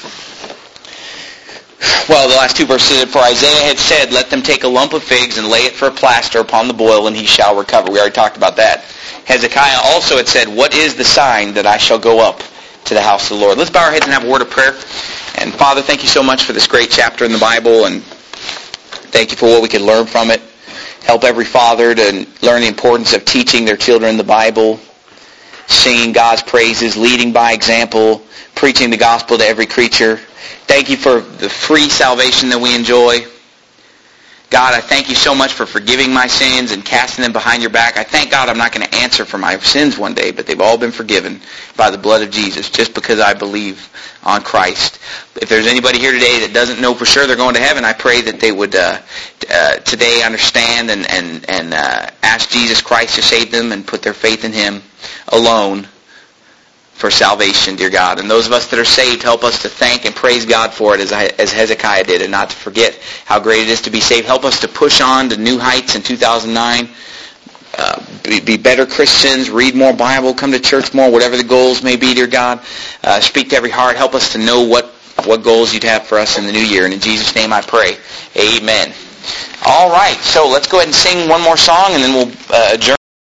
S1: Well, the last two verses, for Isaiah had said, let them take a lump of figs and lay it for a plaster upon the boil, and he shall recover. We already talked about that. Hezekiah also had said, what is the sign that I shall go up to the house of the Lord? Let's bow our heads and have a word of prayer. And Father, thank you so much for this great chapter in the Bible, and thank you for what we can learn from it. Help every father to learn the importance of teaching their children the Bible, singing God's praises, leading by example, preaching the gospel to every creature. Thank you for the free salvation that we enjoy. God, I thank you so much for forgiving my sins and casting them behind your back. I thank God I'm not going to answer for my sins one day, but they've all been forgiven by the blood of Jesus just because I believe on Christ. If there's anybody here today that doesn't know for sure they're going to heaven, I pray that they would uh, uh, today understand and, and, and uh, ask Jesus Christ to save them and put their faith in him alone for salvation, dear God. And those of us that are saved, help us to thank and praise God for it as, I, as Hezekiah did, and not to forget how great it is to be saved. Help us to push on to new heights in two thousand nine. Uh, be, be better Christians, read more Bible, come to church more, whatever the goals may be, dear God. Uh, speak to every heart. Help us to know what, what goals you'd have for us in the new year. And in Jesus' name I pray. Amen. All right, so let's go ahead and sing one more song, and then we'll uh, adjourn.